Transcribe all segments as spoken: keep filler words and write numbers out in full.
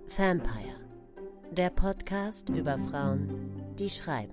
Vampire, der Podcast über Frauen, die schreiben.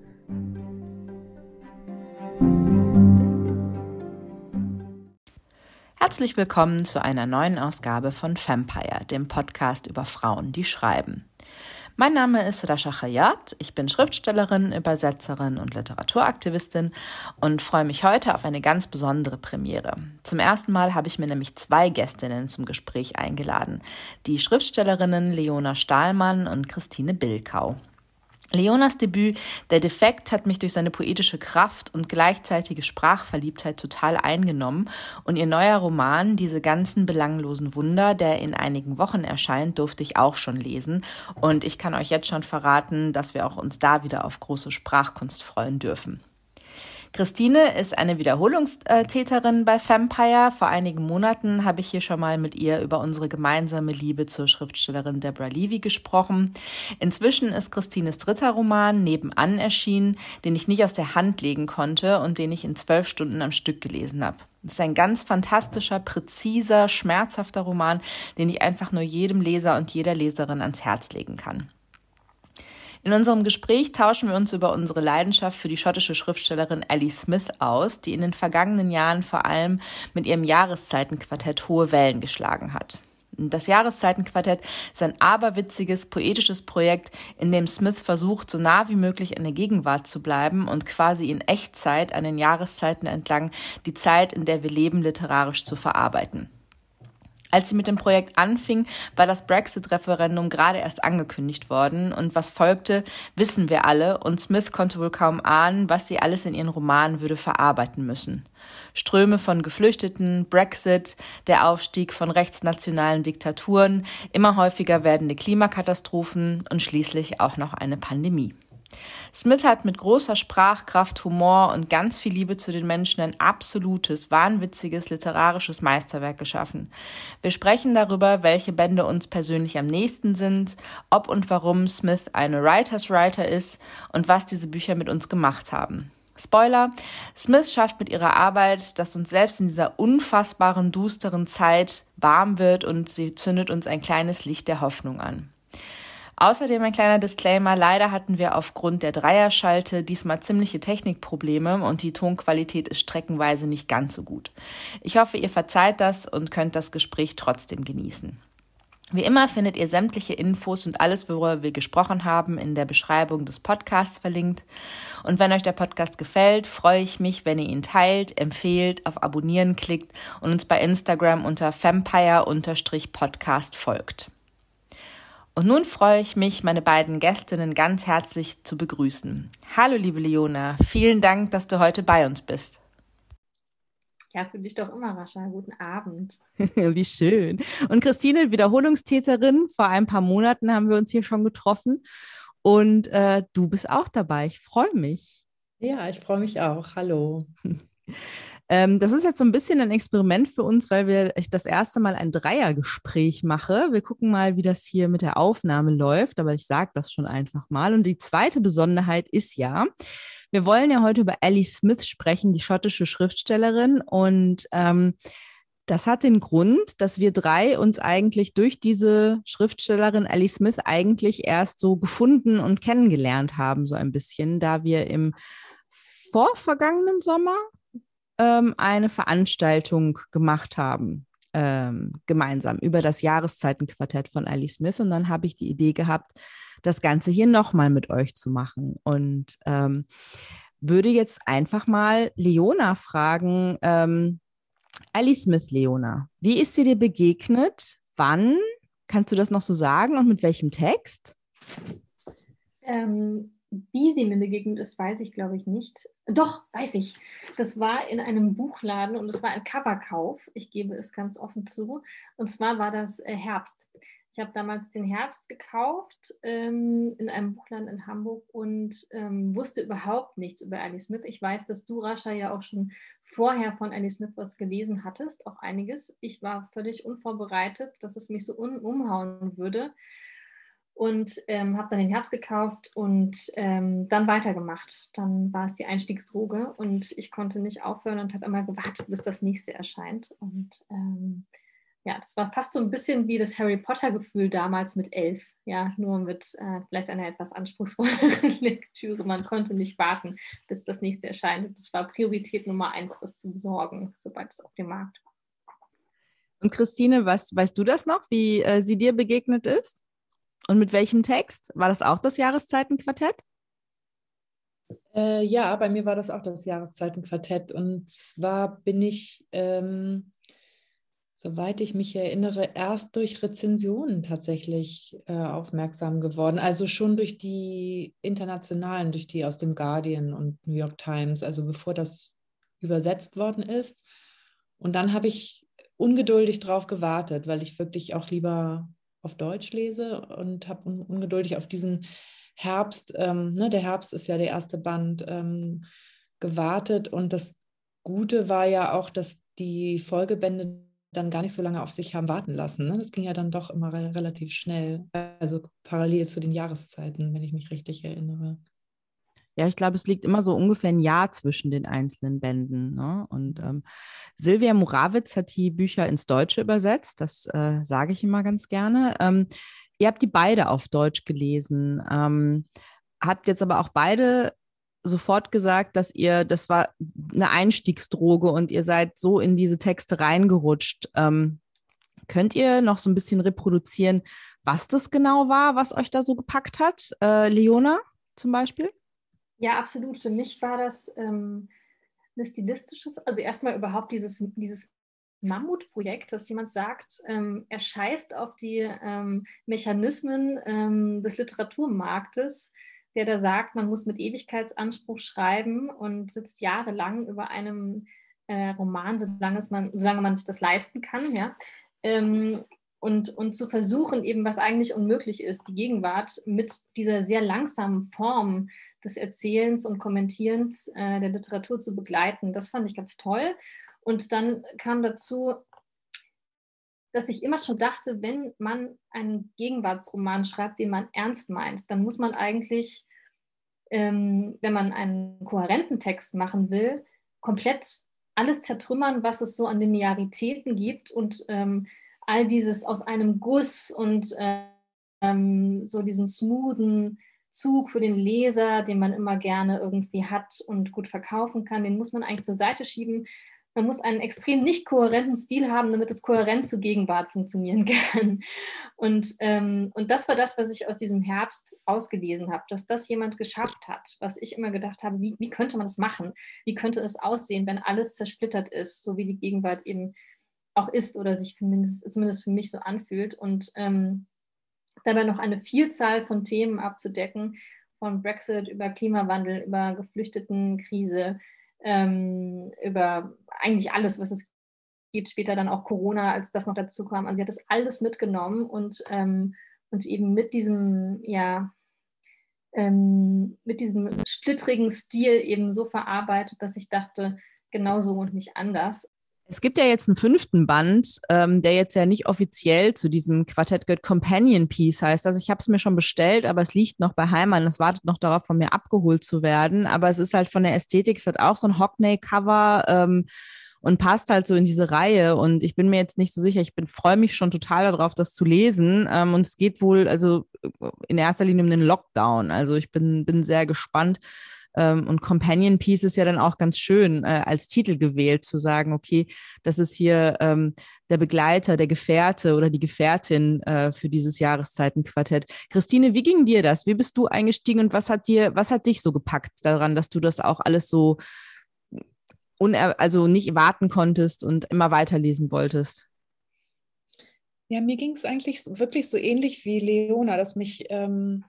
Herzlich willkommen zu einer neuen Ausgabe von Vampire, dem Podcast über Frauen, die schreiben. Mein Name ist Rasha Khayat, ich bin Schriftstellerin, Übersetzerin und Literaturaktivistin und freue mich heute auf eine ganz besondere Premiere. Zum ersten Mal habe ich mir nämlich zwei Gästinnen zum Gespräch eingeladen, die Schriftstellerinnen Leona Stahlmann und Christine Bilkau. Leonas Debüt Der Defekt hat mich durch seine poetische Kraft und gleichzeitige Sprachverliebtheit total eingenommen und ihr neuer Roman Diese ganzen belanglosen Wunder, der in einigen Wochen erscheint, durfte ich auch schon lesen und ich kann euch jetzt schon verraten, dass wir auch uns da wieder auf große Sprachkunst freuen dürfen. Christine ist eine Wiederholungstäterin bei Vampire. Vor einigen Monaten habe ich hier schon mal mit ihr über unsere gemeinsame Liebe zur Schriftstellerin Deborah Levy gesprochen. Inzwischen ist Christines dritter Roman Nebenan erschienen, den ich nicht aus der Hand legen konnte und den ich in zwölf Stunden am Stück gelesen habe. Es ist ein ganz fantastischer, präziser, schmerzhafter Roman, den ich einfach nur jedem Leser und jeder Leserin ans Herz legen kann. In unserem Gespräch tauschen wir uns über unsere Leidenschaft für die schottische Schriftstellerin Ellie Smith aus, die in den vergangenen Jahren vor allem mit ihrem Jahreszeitenquartett hohe Wellen geschlagen hat. Das Jahreszeitenquartett ist ein aberwitziges, poetisches Projekt, in dem Smith versucht, so nah wie möglich an der Gegenwart zu bleiben und quasi in Echtzeit an den Jahreszeiten entlang die Zeit, in der wir leben, literarisch zu verarbeiten. Als sie mit dem Projekt anfing, war das Brexit-Referendum gerade erst angekündigt worden und was folgte, wissen wir alle und Smith konnte wohl kaum ahnen, was sie alles in ihren Romanen würde verarbeiten müssen. Ströme von Geflüchteten, Brexit, der Aufstieg von rechtsnationalen Diktaturen, immer häufiger werdende Klimakatastrophen und schließlich auch noch eine Pandemie. Smith hat mit großer Sprachkraft, Humor und ganz viel Liebe zu den Menschen ein absolutes, wahnwitziges literarisches Meisterwerk geschaffen. Wir sprechen darüber, welche Bände uns persönlich am nächsten sind, ob und warum Smith eine Writers Writer ist und was diese Bücher mit uns gemacht haben. Spoiler: Smith schafft mit ihrer Arbeit, dass uns selbst in dieser unfassbaren, dusteren Zeit warm wird und sie zündet uns ein kleines Licht der Hoffnung an. Außerdem ein kleiner Disclaimer, leider hatten wir aufgrund der Dreierschalte diesmal ziemliche Technikprobleme und die Tonqualität ist streckenweise nicht ganz so gut. Ich hoffe, ihr verzeiht das und könnt das Gespräch trotzdem genießen. Wie immer findet ihr sämtliche Infos und alles, worüber wir gesprochen haben, in der Beschreibung des Podcasts verlinkt. Und wenn euch der Podcast gefällt, freue ich mich, wenn ihr ihn teilt, empfehlt, auf Abonnieren klickt und uns bei Instagram unter vampire-podcast folgt. Und nun freue ich mich, meine beiden Gästinnen ganz herzlich zu begrüßen. Hallo liebe Leona, vielen Dank, dass du heute bei uns bist. Ja, für dich doch immer, Rascha. Guten Abend. Wie schön. Und Christine, Wiederholungstäterin, vor ein paar Monaten haben wir uns hier schon getroffen und äh, du bist auch dabei. Ich freue mich. Ja, ich freue mich auch. Hallo. Ähm, das ist jetzt so ein bisschen ein Experiment für uns, weil wir ich das erste Mal ein Dreiergespräch mache. Wir gucken mal, wie das hier mit der Aufnahme läuft, aber ich sage das schon einfach mal. Und die zweite Besonderheit ist ja, wir wollen ja heute über Ellie Smith sprechen, die schottische Schriftstellerin. Und ähm, das hat den Grund, dass wir drei uns eigentlich durch diese Schriftstellerin Ellie Smith eigentlich erst so gefunden und kennengelernt haben, so ein bisschen, da wir im vorvergangenen Sommer eine Veranstaltung gemacht haben, ähm, gemeinsam über das Jahreszeitenquartett von Ellie Smith. Und dann habe ich die Idee gehabt, das Ganze hier nochmal mit euch zu machen. Und ähm, würde jetzt einfach mal Leona fragen, ähm, Ellie Smith, Leona, wie ist sie dir begegnet? Wann? Kannst du das noch so sagen und mit welchem Text? Ähm, wie sie mir begegnet ist, weiß ich, glaube ich, nicht. Doch, weiß ich. Das war in einem Buchladen und es war ein Coverkauf. Ich gebe es ganz offen zu. Und zwar war das äh, Herbst. Ich habe damals den Herbst gekauft ähm, in einem Buchladen in Hamburg und ähm, wusste überhaupt nichts über Ellie Smith. Ich weiß, dass du, Rascha, ja auch schon vorher von Ellie Smith was gelesen hattest, auch einiges. Ich war völlig unvorbereitet, dass es mich so un- umhauen würde. Und ähm, habe dann den Herbst gekauft und ähm, dann weitergemacht. Dann war es die Einstiegsdroge und ich konnte nicht aufhören und habe immer gewartet, bis das nächste erscheint. Und ähm, ja, das war fast so ein bisschen wie das Harry Potter-Gefühl damals mit elf. Ja, nur mit äh, vielleicht einer etwas anspruchsvolleren Lektüre. Man konnte nicht warten, bis das nächste erscheint. Und das war Priorität Nummer eins, das zu besorgen, sobald es auf dem Markt war. Und Christine, was, weißt du das noch, wie äh, sie dir begegnet ist? Und mit welchem Text? War das auch das Jahreszeitenquartett? Äh, ja, bei mir war das auch das Jahreszeitenquartett. Und zwar bin ich, ähm, soweit ich mich erinnere, erst durch Rezensionen tatsächlich äh, aufmerksam geworden. Also schon durch die internationalen, durch die aus dem Guardian und New York Times, also bevor das übersetzt worden ist. Und dann habe ich ungeduldig drauf gewartet, weil ich wirklich auch lieber auf Deutsch lese und habe un- ungeduldig auf diesen Herbst, ähm, ne, der Herbst ist ja der erste Band, ähm, gewartet. Und das Gute war ja auch, dass die Folgebände dann gar nicht so lange auf sich haben warten lassen. Ne? Das ging ja dann doch immer re- relativ schnell, also parallel zu den Jahreszeiten, wenn ich mich richtig erinnere. Ja, ich glaube, es liegt immer so ungefähr ein Jahr zwischen den einzelnen Bänden. Ne? Und ähm, Silvia Murawitz hat die Bücher ins Deutsche übersetzt. Das äh, sage ich immer ganz gerne. Ähm, ihr habt die beide auf Deutsch gelesen. Ähm, habt jetzt aber auch beide sofort gesagt, dass ihr, das war eine Einstiegsdroge und ihr seid so in diese Texte reingerutscht. Ähm, könnt ihr noch so ein bisschen reproduzieren, was das genau war, was euch da so gepackt hat? Äh, Leona zum Beispiel? Ja, absolut. Für mich war das ähm, eine stilistische, also erstmal überhaupt dieses, dieses Mammutprojekt, dass jemand sagt, ähm, er scheißt auf die ähm, Mechanismen ähm, des Literaturmarktes, der da sagt, man muss mit Ewigkeitsanspruch schreiben und sitzt jahrelang über einem äh, Roman, solange, es man, solange man sich das leisten kann, ja. Ähm, und, und zu versuchen, eben was eigentlich unmöglich ist, die Gegenwart mit dieser sehr langsamen Form des Erzählens und Kommentierens äh, der Literatur zu begleiten. Das fand ich ganz toll. Und dann kam dazu, dass ich immer schon dachte, wenn man einen Gegenwartsroman schreibt, den man ernst meint, dann muss man eigentlich, ähm, wenn man einen kohärenten Text machen will, komplett alles zertrümmern, was es so an Linearitäten gibt und ähm, all dieses aus einem Guss und ähm, so diesen smoothen Zug für den Leser, den man immer gerne irgendwie hat und gut verkaufen kann, den muss man eigentlich zur Seite schieben. Man muss einen extrem nicht kohärenten Stil haben, damit es kohärent zur Gegenwart funktionieren kann. Und, ähm, und das war das, was ich aus diesem Herbst ausgelesen habe, dass das jemand geschafft hat, was ich immer gedacht habe, wie, wie könnte man das machen? Wie könnte es aussehen, wenn alles zersplittert ist, so wie die Gegenwart eben auch ist oder sich zumindest, zumindest für mich so anfühlt. Und ähm, dabei noch eine Vielzahl von Themen abzudecken, von Brexit über Klimawandel, über Geflüchtetenkrise, ähm, über eigentlich alles, was es gibt, später dann auch Corona, als das noch dazu kam. Also sie hat das alles mitgenommen und, ähm, und eben mit diesem, ja, ähm, mit diesem splittrigen Stil eben so verarbeitet, dass ich dachte, genau so und nicht anders. Es gibt ja jetzt einen fünften Band, ähm, der jetzt ja nicht offiziell zu diesem Quartett gehört, Companion Piece heißt. Also ich habe es mir schon bestellt, aber es liegt noch bei Heimann. Es wartet noch darauf, von mir abgeholt zu werden. Aber es ist halt von der Ästhetik, es hat auch so ein Hockney-Cover ähm, und passt halt so in diese Reihe. Und ich bin mir jetzt nicht so sicher. Ich bin freue mich schon total darauf, das zu lesen. Ähm, und es geht wohl also in erster Linie um den Lockdown. Also ich bin, bin sehr gespannt. Und Companion Piece ist ja dann auch ganz schön äh, als Titel gewählt, zu sagen, okay, das ist hier ähm, der Begleiter, der Gefährte oder die Gefährtin äh, für dieses Jahreszeitenquartett. Christine, wie ging dir das? Wie bist du eingestiegen und was hat dir, was hat dich so gepackt daran, dass du das auch alles so uner also nicht warten konntest und immer weiterlesen wolltest? Ja, mir ging es eigentlich wirklich so ähnlich wie Leona, dass mich ähm,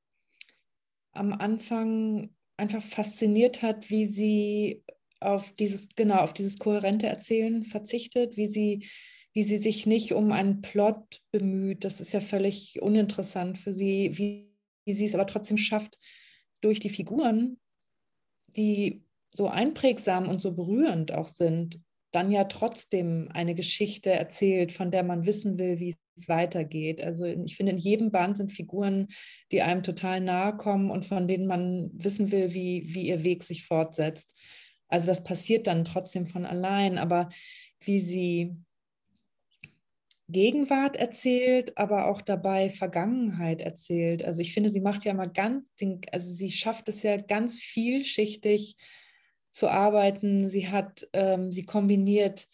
am Anfang einfach fasziniert hat, wie sie auf dieses, genau, auf dieses kohärente Erzählen verzichtet, wie sie, wie sie sich nicht um einen Plot bemüht. Das ist ja völlig uninteressant für sie, wie, wie sie es aber trotzdem schafft, durch die Figuren, die so einprägsam und so berührend auch sind, dann ja trotzdem eine Geschichte erzählt, von der man wissen will, wie es weitergeht. Also ich finde, in jedem Band sind Figuren, die einem total nahe kommen und von denen man wissen will, wie, wie ihr Weg sich fortsetzt. Also das passiert dann trotzdem von allein, aber wie sie Gegenwart erzählt, aber auch dabei Vergangenheit erzählt. Also ich finde, sie macht ja mal ganz, also sie schafft es ja ganz vielschichtig zu arbeiten. Sie hat, ähm, sie kombiniert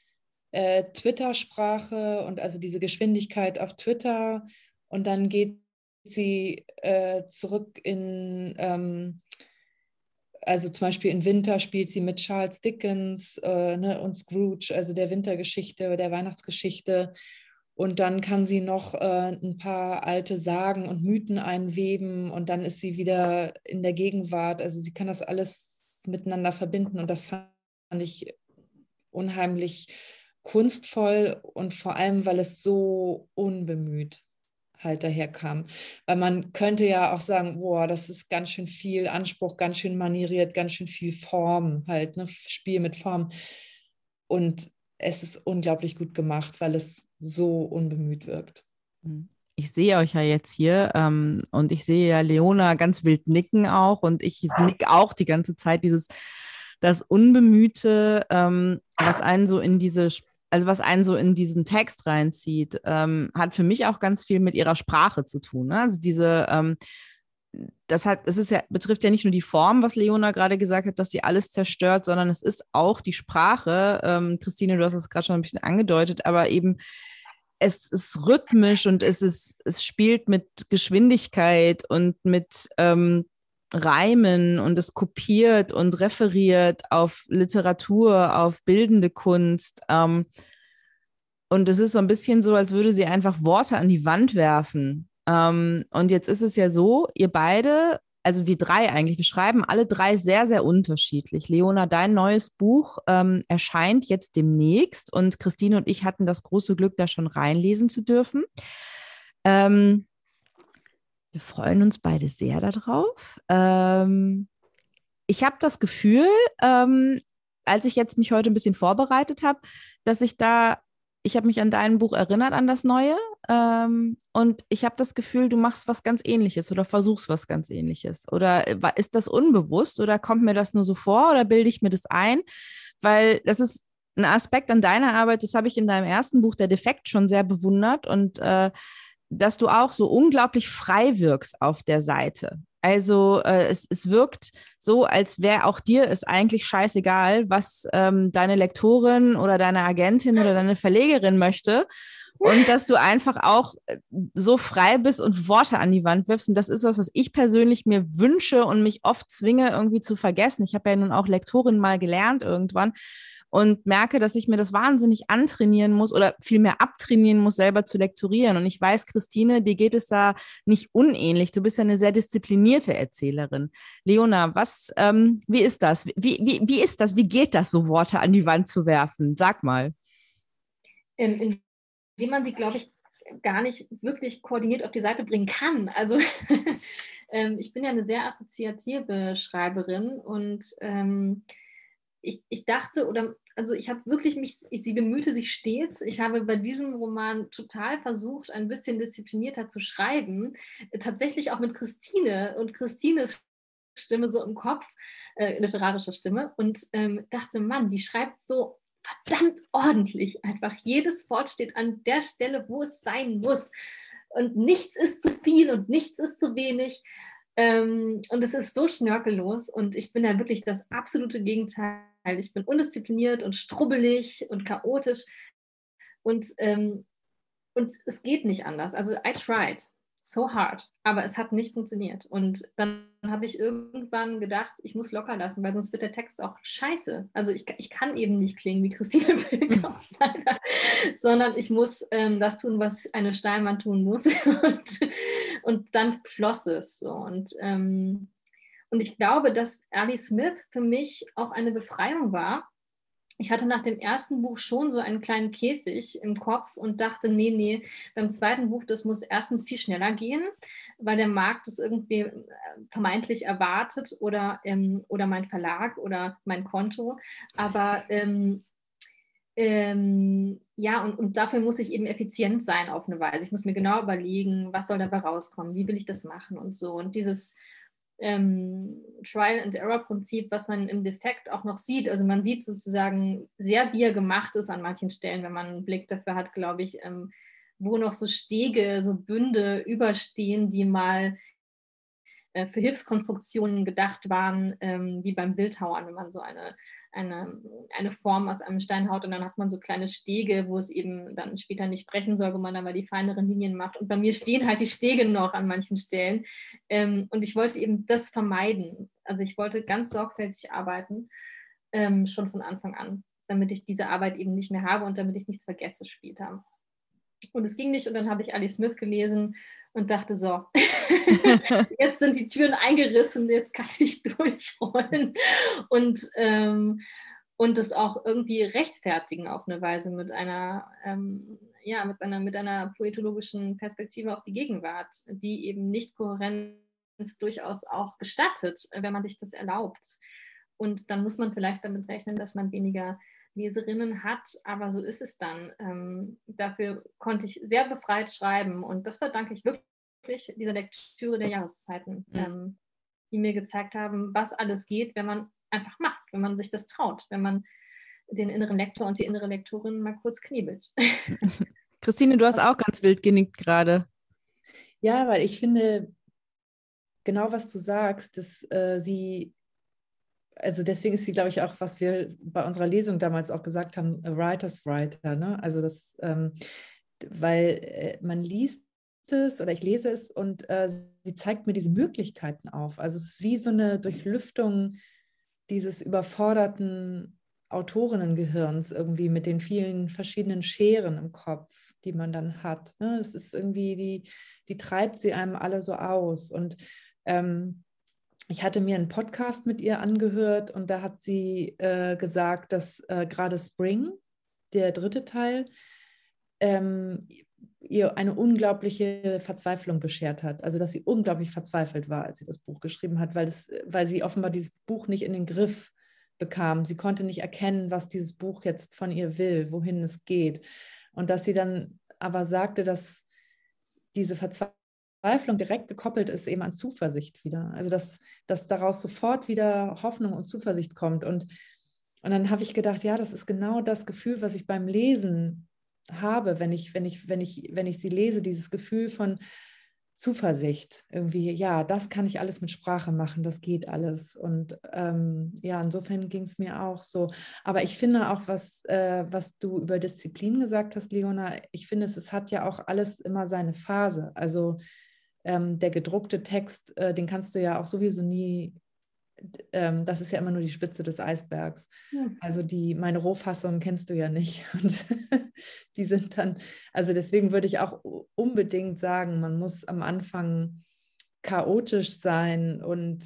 äh, Twitter-Sprache und also diese Geschwindigkeit auf Twitter und dann geht sie äh, zurück in ähm, also zum Beispiel in Winter spielt sie mit Charles Dickens äh, ne, und Scrooge, also der Wintergeschichte, der Weihnachtsgeschichte. Und dann kann sie noch äh, ein paar alte Sagen und Mythen einweben und dann ist sie wieder in der Gegenwart. Also sie kann das alles miteinander verbinden und das fand ich unheimlich kunstvoll und vor allem, weil es so unbemüht halt daherkam. Weil man könnte ja auch sagen, boah, das ist ganz schön viel Anspruch, ganz schön manieriert, ganz schön viel Form halt, ne? Spiel mit Form. Und es ist unglaublich gut gemacht, weil es so unbemüht wirkt. Ich sehe euch ja jetzt hier ähm, und ich sehe ja Leona ganz wild nicken auch und ich nick auch die ganze Zeit dieses, das Unbemühte, ähm, was einen so in diese Also was einen so in diesen Text reinzieht, ähm, hat für mich auch ganz viel mit ihrer Sprache zu tun. Ne? Also diese, ähm, das hat, es ist ja, betrifft ja nicht nur die Form, was Leona gerade gesagt hat, dass sie alles zerstört, sondern es ist auch die Sprache. Ähm, Christine, du hast es gerade schon ein bisschen angedeutet, aber eben es ist rhythmisch und es ist, es spielt mit Geschwindigkeit und mit ähm, Reimen und es kopiert und referiert auf Literatur, auf bildende Kunst. Ähm, und es ist so ein bisschen so, als würde sie einfach Worte an die Wand werfen. Ähm, und jetzt ist es ja so, ihr beide, also wir drei eigentlich, wir schreiben alle drei sehr, sehr unterschiedlich. Leona, dein neues Buch ähm, erscheint jetzt demnächst und Christine und ich hatten das große Glück, da schon reinlesen zu dürfen. Ähm, wir freuen uns beide sehr darauf. Ähm, ich habe das Gefühl, ähm, als ich jetzt mich heute ein bisschen vorbereitet habe, dass ich da, ich habe mich an dein Buch erinnert, an das Neue. Ähm, und ich habe das Gefühl, du machst was ganz Ähnliches oder versuchst was ganz Ähnliches. Oder ist das unbewusst oder kommt mir das nur so vor oder bilde ich mir das ein? Weil das ist ein Aspekt an deiner Arbeit, das habe ich in deinem ersten Buch, Der Defekt, schon sehr bewundert und äh, dass du auch so unglaublich frei wirkst auf der Seite. Also äh, es, es wirkt so, als wäre auch dir es eigentlich scheißegal, was ähm, deine Lektorin oder deine Agentin oder deine Verlegerin möchte. Und dass du einfach auch so frei bist und Worte an die Wand wirfst. Und das ist was, was ich persönlich mir wünsche und mich oft zwinge, irgendwie zu vergessen. Ich habe ja nun auch Lektorin mal gelernt irgendwann und merke, dass ich mir das wahnsinnig antrainieren muss oder vielmehr abtrainieren muss, selber zu lektorieren. Und ich weiß, Christine, dir geht es da nicht unähnlich. Du bist ja eine sehr disziplinierte Erzählerin. Leona, was, ähm, wie ist das? Wie, wie, wie ist das? Wie geht das, so Worte an die Wand zu werfen? Sag mal. In, indem man sie, glaube ich, gar nicht wirklich koordiniert auf die Seite bringen kann. Also ähm, ich bin ja eine sehr assoziative Schreiberin und ähm, ich, ich dachte oder also ich habe wirklich mich, ich, sie bemühte sich stets. Ich habe bei diesem Roman total versucht, ein bisschen disziplinierter zu schreiben, tatsächlich auch mit Christine und Christines Stimme so im Kopf, äh, literarische Stimme und ähm, dachte, Mann, die schreibt so verdammt ordentlich einfach. Jedes Wort steht an der Stelle, wo es sein muss. Und nichts ist zu viel und nichts ist zu wenig. Ähm, und es ist so schnörkellos. Und ich bin da wirklich das absolute Gegenteil. Ich bin undiszipliniert und strubbelig und chaotisch. Und, ähm, und es geht nicht anders. Also I tried so hard, aber es hat nicht funktioniert. Und dann habe ich irgendwann gedacht, ich muss locker lassen, weil sonst wird der Text auch scheiße. Also ich, ich kann eben nicht klingen wie Christine Pilger, sondern ich muss ähm, das tun, was eine Steinmann tun muss. und, und dann floss es so. Und, ähm, und ich glaube, dass Ali Smith für mich auch eine Befreiung war. Ich hatte nach dem ersten Buch schon so einen kleinen Käfig im Kopf und dachte, nee, nee, beim zweiten Buch, das muss erstens viel schneller gehen, weil der Markt es irgendwie vermeintlich erwartet oder, ähm, oder mein Verlag oder mein Konto. Aber ähm, ähm, ja, und, und dafür muss ich eben effizient sein auf eine Weise. Ich muss mir genau überlegen, was soll dabei rauskommen, wie will ich das machen und so. Und dieses ähm, Trial-and-Error-Prinzip, was man im Defekt auch noch sieht. Also man sieht sozusagen sehr, wie er gemacht ist an manchen Stellen, wenn man einen Blick dafür hat, glaube ich, ähm, wo noch so Stege, so Bünde überstehen, die mal äh, für Hilfskonstruktionen gedacht waren, ähm, wie beim Bildhauern, wenn man so eine, eine, eine Form aus einem Stein haut und dann hat man so kleine Stege, wo es eben dann später nicht brechen soll, wo man dann mal die feineren Linien macht. Und bei mir stehen halt die Stege noch an manchen Stellen. Ähm, und ich wollte eben das vermeiden. Also ich wollte ganz sorgfältig arbeiten, ähm, schon von Anfang an, damit ich diese Arbeit eben nicht mehr habe und damit ich nichts vergesse später. Und es ging nicht und dann habe ich Ali Smith gelesen und dachte so, jetzt sind die Türen eingerissen, jetzt kann ich durchrollen und, ähm, und das auch irgendwie rechtfertigen auf eine Weise mit einer, ähm, ja, mit einer, mit einer poetologischen Perspektive auf die Gegenwart, die eben nicht Kohärenz durchaus auch gestattet, wenn man sich das erlaubt. Und dann muss man vielleicht damit rechnen, dass man weniger Leserinnen hat, aber so ist es dann. Ähm, dafür konnte ich sehr befreit schreiben und das verdanke ich wirklich dieser Lektüre der Jahreszeiten, mhm. ähm, die mir gezeigt haben, was alles geht, wenn man einfach macht, wenn man sich das traut, wenn man den inneren Lektor und die innere Lektorin mal kurz knebelt. Christine, du hast auch ganz wild genickt gerade. Ja, weil ich finde, genau was du sagst, dass äh, sie Also deswegen ist sie, glaube ich, auch, was wir bei unserer Lesung damals auch gesagt haben, a writer's writer. Ne? Also das, ähm, weil äh, man liest es oder ich lese es und äh, sie zeigt mir diese Möglichkeiten auf. Also es ist wie so eine Durchlüftung dieses überforderten Autorinnengehirns irgendwie mit den vielen verschiedenen Scheren im Kopf, die man dann hat. Ne? Es ist irgendwie, die, die treibt sie einem alle so aus. Und ähm, ich hatte mir einen Podcast mit ihr angehört und da hat sie äh, gesagt, dass äh, gerade Spring, der dritte Teil, ähm, ihr eine unglaubliche Verzweiflung beschert hat. Also dass sie unglaublich verzweifelt war, als sie das Buch geschrieben hat, weil, das, weil sie offenbar dieses Buch nicht in den Griff bekam. Sie konnte nicht erkennen, was dieses Buch jetzt von ihr will, wohin es geht. Und dass sie dann aber sagte, dass diese Verzweiflung Verzweiflung direkt gekoppelt ist eben an Zuversicht wieder. Also dass, dass daraus sofort wieder Hoffnung und Zuversicht kommt. Und, und dann habe ich gedacht, ja, das ist genau das Gefühl, was ich beim Lesen habe, wenn ich, wenn ich, wenn ich, wenn ich sie lese, dieses Gefühl von Zuversicht. Irgendwie, ja, das kann ich alles mit Sprache machen, das geht alles. Und ähm, ja, insofern ging es mir auch so. Aber ich finde auch, was, äh, was du über Disziplin gesagt hast, Leona, ich finde, es, es hat ja auch alles immer seine Phase. Also ähm, der gedruckte Text, äh, den kannst du ja auch sowieso nie, ähm, das ist ja immer nur die Spitze des Eisbergs. Ja. Also die, meine Rohfassung kennst du ja nicht. Und die sind dann, also deswegen würde ich auch unbedingt sagen, man muss am Anfang chaotisch sein und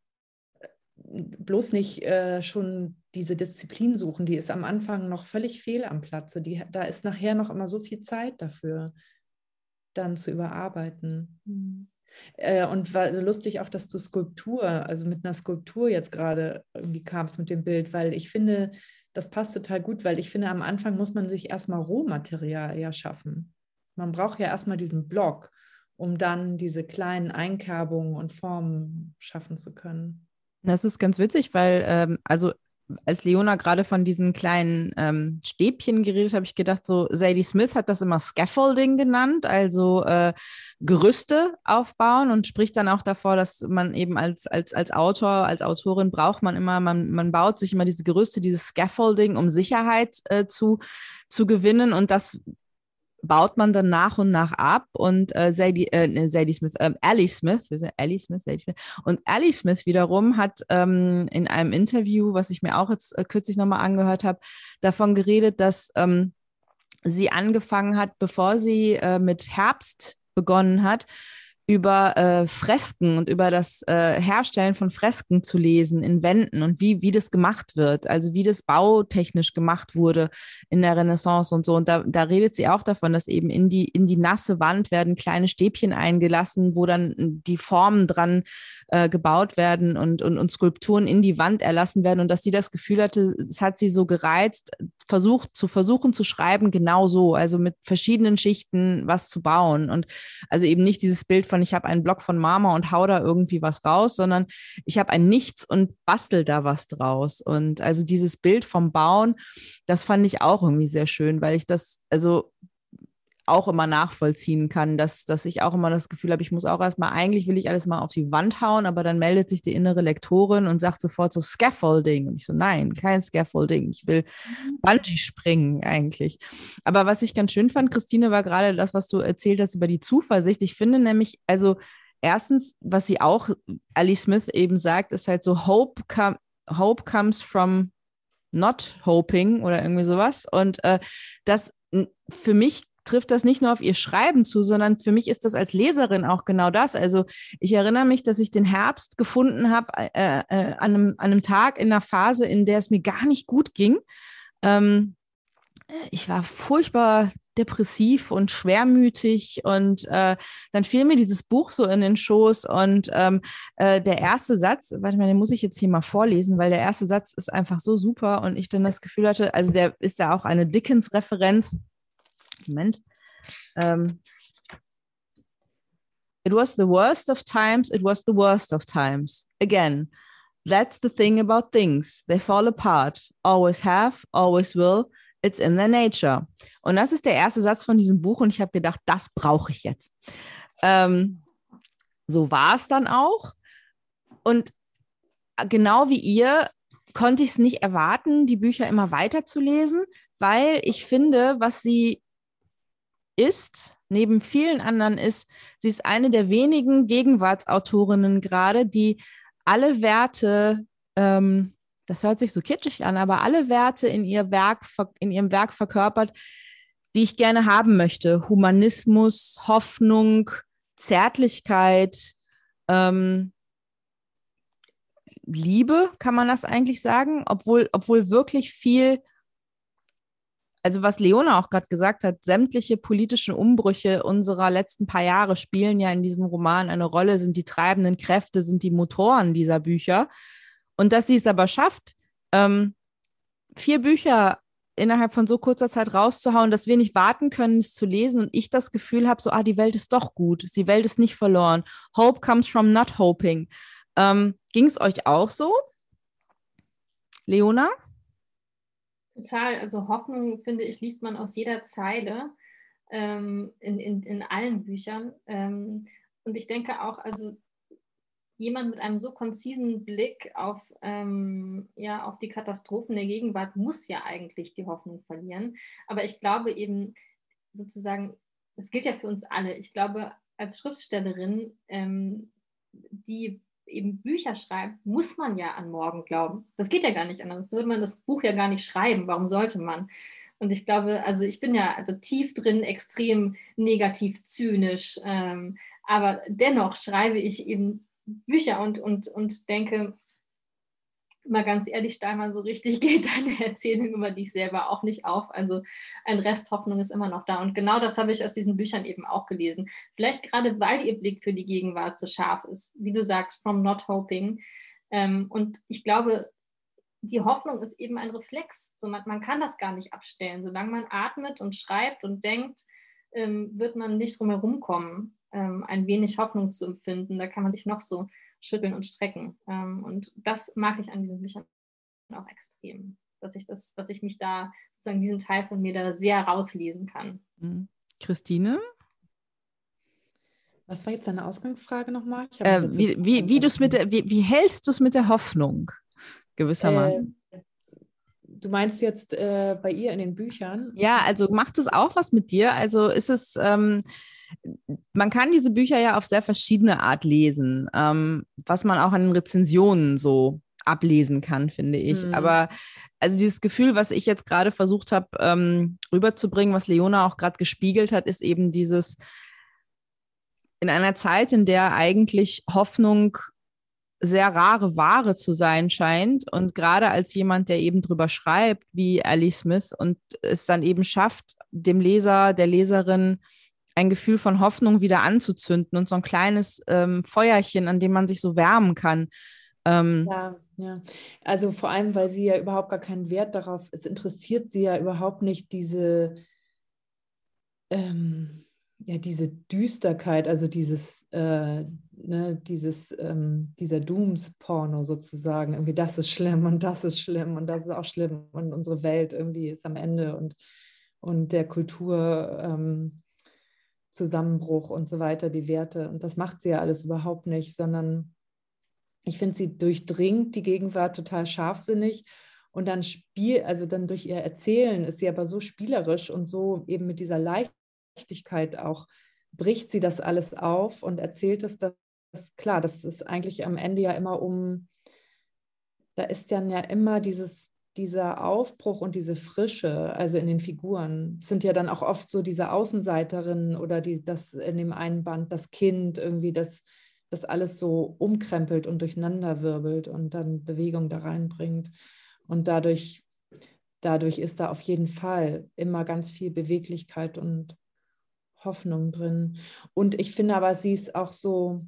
bloß nicht äh, schon diese Disziplin suchen, die ist am Anfang noch völlig fehl am Platze. Die, da ist nachher noch immer so viel Zeit dafür, dann zu überarbeiten. Mhm. Äh, und war lustig auch, dass du Skulptur, also mit einer Skulptur jetzt gerade irgendwie kamst mit dem Bild, weil ich finde, das passt total gut, weil ich finde, am Anfang muss man sich erstmal Rohmaterial ja schaffen. Man braucht ja erstmal diesen Block, um dann diese kleinen Einkerbungen und Formen schaffen zu können. Das ist ganz witzig, weil, ähm, also als Leona gerade von diesen kleinen ähm, Stäbchen geredet, habe ich gedacht, so Zadie Smith hat das immer Scaffolding genannt, also äh, Gerüste aufbauen und spricht dann auch davor, dass man eben als, als, als Autor, als Autorin braucht man immer, man, man baut sich immer diese Gerüste, dieses Scaffolding, um Sicherheit äh, zu, zu gewinnen und das baut man dann nach und nach ab und äh, Zadie, äh, Zadie Smith, äh, Ali Smith, Ali Smith, Zadie Smith und Ali Smith wiederum hat ähm, in einem Interview, was ich mir auch jetzt äh, kürzlich nochmal angehört habe, davon geredet, dass ähm, sie angefangen hat, bevor sie äh, mit Herbst begonnen hat, über äh, Fresken und über das äh, Herstellen von Fresken zu lesen in Wänden und wie, wie das gemacht wird, also wie das bautechnisch gemacht wurde in der Renaissance und so. Und da, da redet sie auch davon, dass eben in die, in die nasse Wand werden kleine Stäbchen eingelassen, wo dann die Formen dran äh, gebaut werden und, und, und Skulpturen in die Wand erlassen werden und dass sie das Gefühl hatte, es hat sie so gereizt, versucht, zu versuchen zu schreiben, genau so, also mit verschiedenen Schichten was zu bauen und also eben nicht dieses Bild von von, ich habe einen Block von Marmor und hau da irgendwie was raus, sondern ich habe ein Nichts und bastel da was draus. Und also dieses Bild vom Bauen, das fand ich auch irgendwie sehr schön, weil ich das also auch immer nachvollziehen kann, dass, dass ich auch immer das Gefühl habe, ich muss auch erstmal, eigentlich will ich alles mal auf die Wand hauen, aber dann meldet sich die innere Lektorin und sagt sofort so Scaffolding. Und ich so, nein, kein Scaffolding. Ich will Bungee springen eigentlich. Aber was ich ganz schön fand, Christine, war gerade das, was du erzählt hast über die Zuversicht. Ich finde nämlich, also erstens, was sie auch, Ali Smith eben sagt, ist halt so, Hope, com hope comes from not hoping oder irgendwie sowas. Und äh, das für mich trifft das nicht nur auf ihr Schreiben zu, sondern für mich ist das als Leserin auch genau das. Also ich erinnere mich, dass ich den Herbst gefunden habe äh, äh, an, einem, an einem Tag in einer Phase, in der es mir gar nicht gut ging. Ähm, ich war furchtbar depressiv und schwermütig und äh, dann fiel mir dieses Buch so in den Schoß und ähm, äh, der erste Satz, warte mal, den muss ich jetzt hier mal vorlesen, weil der erste Satz ist einfach so super und ich dann das Gefühl hatte, also der ist ja auch eine Dickens-Referenz. Moment. Um, it was the worst of times, it was the worst of times. Again, that's the thing about things. They fall apart. Always have, always will. It's in their nature. Und das ist der erste Satz von diesem Buch und ich habe gedacht, das brauche ich jetzt. Ähm, so war es dann auch. Und genau wie ihr konnte ich es nicht erwarten, die Bücher immer weiter zu lesen, weil ich finde, was sie ist, neben vielen anderen ist, sie ist eine der wenigen Gegenwartsautorinnen gerade, die alle Werte, ähm, das hört sich so kitschig an, aber alle Werte in ihr Werk, in ihrem Werk verkörpert, die ich gerne haben möchte. Humanismus, Hoffnung, Zärtlichkeit, ähm, Liebe, kann man das eigentlich sagen, obwohl, obwohl wirklich viel, also was Leona auch gerade gesagt hat, sämtliche politischen Umbrüche unserer letzten paar Jahre spielen ja in diesem Roman eine Rolle, sind die treibenden Kräfte, sind die Motoren dieser Bücher. Und dass sie es aber schafft, ähm, vier Bücher innerhalb von so kurzer Zeit rauszuhauen, dass wir nicht warten können, es zu lesen und ich das Gefühl habe, so, ah, die Welt ist doch gut, die Welt ist nicht verloren. Hope comes from not hoping. Ähm, ging es euch auch so? Leona? Total, also Hoffnung, finde ich, liest man aus jeder Zeile ähm, in, in, in allen Büchern. Ähm, und ich denke auch, also jemand mit einem so konzisen Blick auf, ähm, ja, auf die Katastrophen der Gegenwart muss ja eigentlich die Hoffnung verlieren. Aber ich glaube eben sozusagen, das gilt ja für uns alle, ich glaube, als Schriftstellerin, ähm, die eben Bücher schreibt, muss man ja an morgen glauben. Das geht ja gar nicht anders. Sonst würde man das Buch ja gar nicht schreiben. Warum sollte man? Und ich glaube, also ich bin ja also tief drin extrem negativ, zynisch, ähm, aber dennoch schreibe ich eben Bücher und, und, und denke, mal ganz ehrlich, Steinmann, so richtig geht deine Erzählung über dich selber auch nicht auf. Also ein Rest Hoffnung ist immer noch da. Und genau das habe ich aus diesen Büchern eben auch gelesen. Vielleicht gerade, weil ihr Blick für die Gegenwart so scharf ist, wie du sagst, from not hoping. Ähm, und ich glaube, die Hoffnung ist eben ein Reflex. So, man, man kann das gar nicht abstellen. Solange man atmet und schreibt und denkt, ähm, wird man nicht drum herum kommen, ähm, ein wenig Hoffnung zu empfinden. Da kann man sich noch so schütteln und strecken. Ähm, und das mag ich an diesen Büchern auch extrem, dass ich das, dass ich mich da sozusagen diesen Teil von mir da sehr rauslesen kann. Mhm. Christine? Was war jetzt deine Ausgangsfrage nochmal? Äh, wie wie, wie, du's mit der, wie, wie hältst du es mit der Hoffnung gewissermaßen? Äh, du meinst jetzt äh, bei ihr in den Büchern? Ja, also macht es auch was mit dir? Also ist es, ähm, man kann diese Bücher ja auf sehr verschiedene Art lesen, ähm, was man auch an den Rezensionen so ablesen kann, finde ich. Mhm. Aber also dieses Gefühl, was ich jetzt gerade versucht habe ähm, rüberzubringen, was Leona auch gerade gespiegelt hat, ist eben dieses, in einer Zeit, in der eigentlich Hoffnung sehr rare Ware zu sein scheint und gerade als jemand, der eben drüber schreibt, wie Ali Smith und es dann eben schafft, dem Leser, der Leserin ein Gefühl von Hoffnung wieder anzuzünden und so ein kleines ähm, Feuerchen, an dem man sich so wärmen kann. Ähm, ja, ja. Also vor allem, weil sie ja überhaupt gar keinen Wert darauf, es interessiert sie ja überhaupt nicht diese, ähm, ja, diese Düsterkeit, also dieses, äh, ne, dieses, ähm, dieser Dooms-Porno sozusagen, irgendwie das ist schlimm und das ist schlimm und das ist auch schlimm und unsere Welt irgendwie ist am Ende und, und der Kultur ähm, Zusammenbruch und so weiter, die Werte. Und das macht sie ja alles überhaupt nicht, sondern ich finde, sie durchdringt die Gegenwart total scharfsinnig und dann spiel, also dann durch ihr Erzählen ist sie aber so spielerisch und so eben mit dieser Leichtigkeit auch, bricht sie das alles auf und erzählt es, dass, klar, das ist eigentlich am Ende ja immer um, da ist dann ja immer dieses, dieser Aufbruch und diese Frische, also in den Figuren, es sind ja dann auch oft so diese Außenseiterinnen oder die, das in dem einen Band, das Kind irgendwie, das, das alles so umkrempelt und durcheinander wirbelt und dann Bewegung da reinbringt. Und dadurch, dadurch ist da auf jeden Fall immer ganz viel Beweglichkeit und Hoffnung drin. Und ich finde aber, sie ist auch so,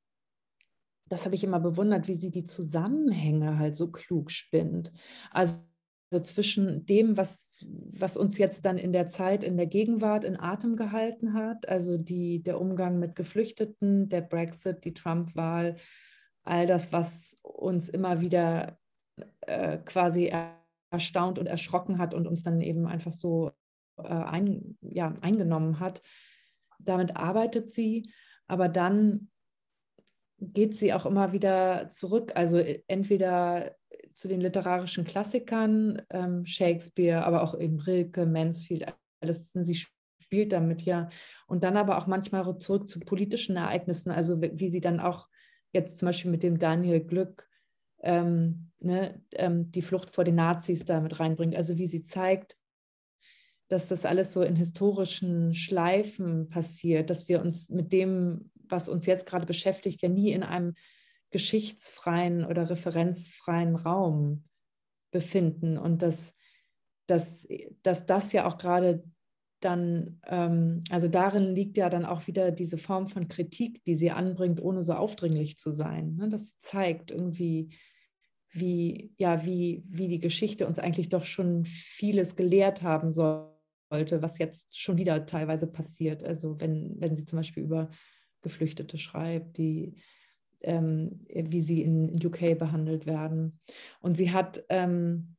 das habe ich immer bewundert, wie sie die Zusammenhänge halt so klug spinnt. Also zwischen dem, was, was uns jetzt dann in der Zeit, in der Gegenwart in Atem gehalten hat, also die, der Umgang mit Geflüchteten, der Brexit, die Trump-Wahl, all das, was uns immer wieder äh, quasi erstaunt und erschrocken hat und uns dann eben einfach so äh, ein, ja, eingenommen hat. Damit arbeitet sie, aber dann geht sie auch immer wieder zurück, also entweder zu den literarischen Klassikern, ähm, Shakespeare, aber auch eben Rilke, Mansfield, alles, sie spielt damit ja. Und dann aber auch manchmal zurück zu politischen Ereignissen, also wie sie dann auch jetzt zum Beispiel mit dem Daniel Glück ähm, ne, ähm, die Flucht vor den Nazis da mit reinbringt, also wie sie zeigt, dass das alles so in historischen Schleifen passiert, dass wir uns mit dem, was uns jetzt gerade beschäftigt, ja nie in einem geschichtsfreien oder referenzfreien Raum befinden und dass, dass, dass das ja auch gerade dann, ähm, also darin liegt ja dann auch wieder diese Form von Kritik, die sie anbringt, ohne so aufdringlich zu sein. Ne? Das zeigt irgendwie, wie, ja, wie, wie die Geschichte uns eigentlich doch schon vieles gelehrt haben sollte, was jetzt schon wieder teilweise passiert. Also wenn, wenn sie zum Beispiel über Geflüchtete schreibt, die, ähm, wie sie in, in U K behandelt werden. Und sie hat ähm,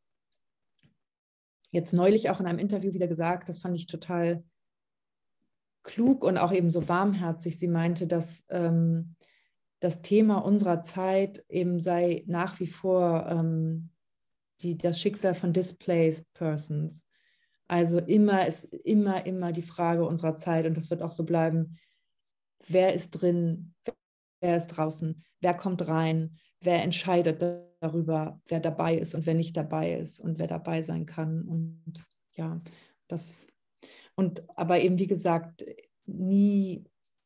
jetzt neulich auch in einem Interview wieder gesagt, das fand ich total klug und auch eben so warmherzig, sie meinte, dass ähm, das Thema unserer Zeit eben sei nach wie vor ähm, die, das Schicksal von displaced persons. Also immer ist immer, immer die Frage unserer Zeit und das wird auch so bleiben, wer ist drin, wer ist draußen, wer kommt rein, wer entscheidet darüber, wer dabei ist und wer nicht dabei ist und wer dabei sein kann. Und ja, das, und aber eben wie gesagt, nie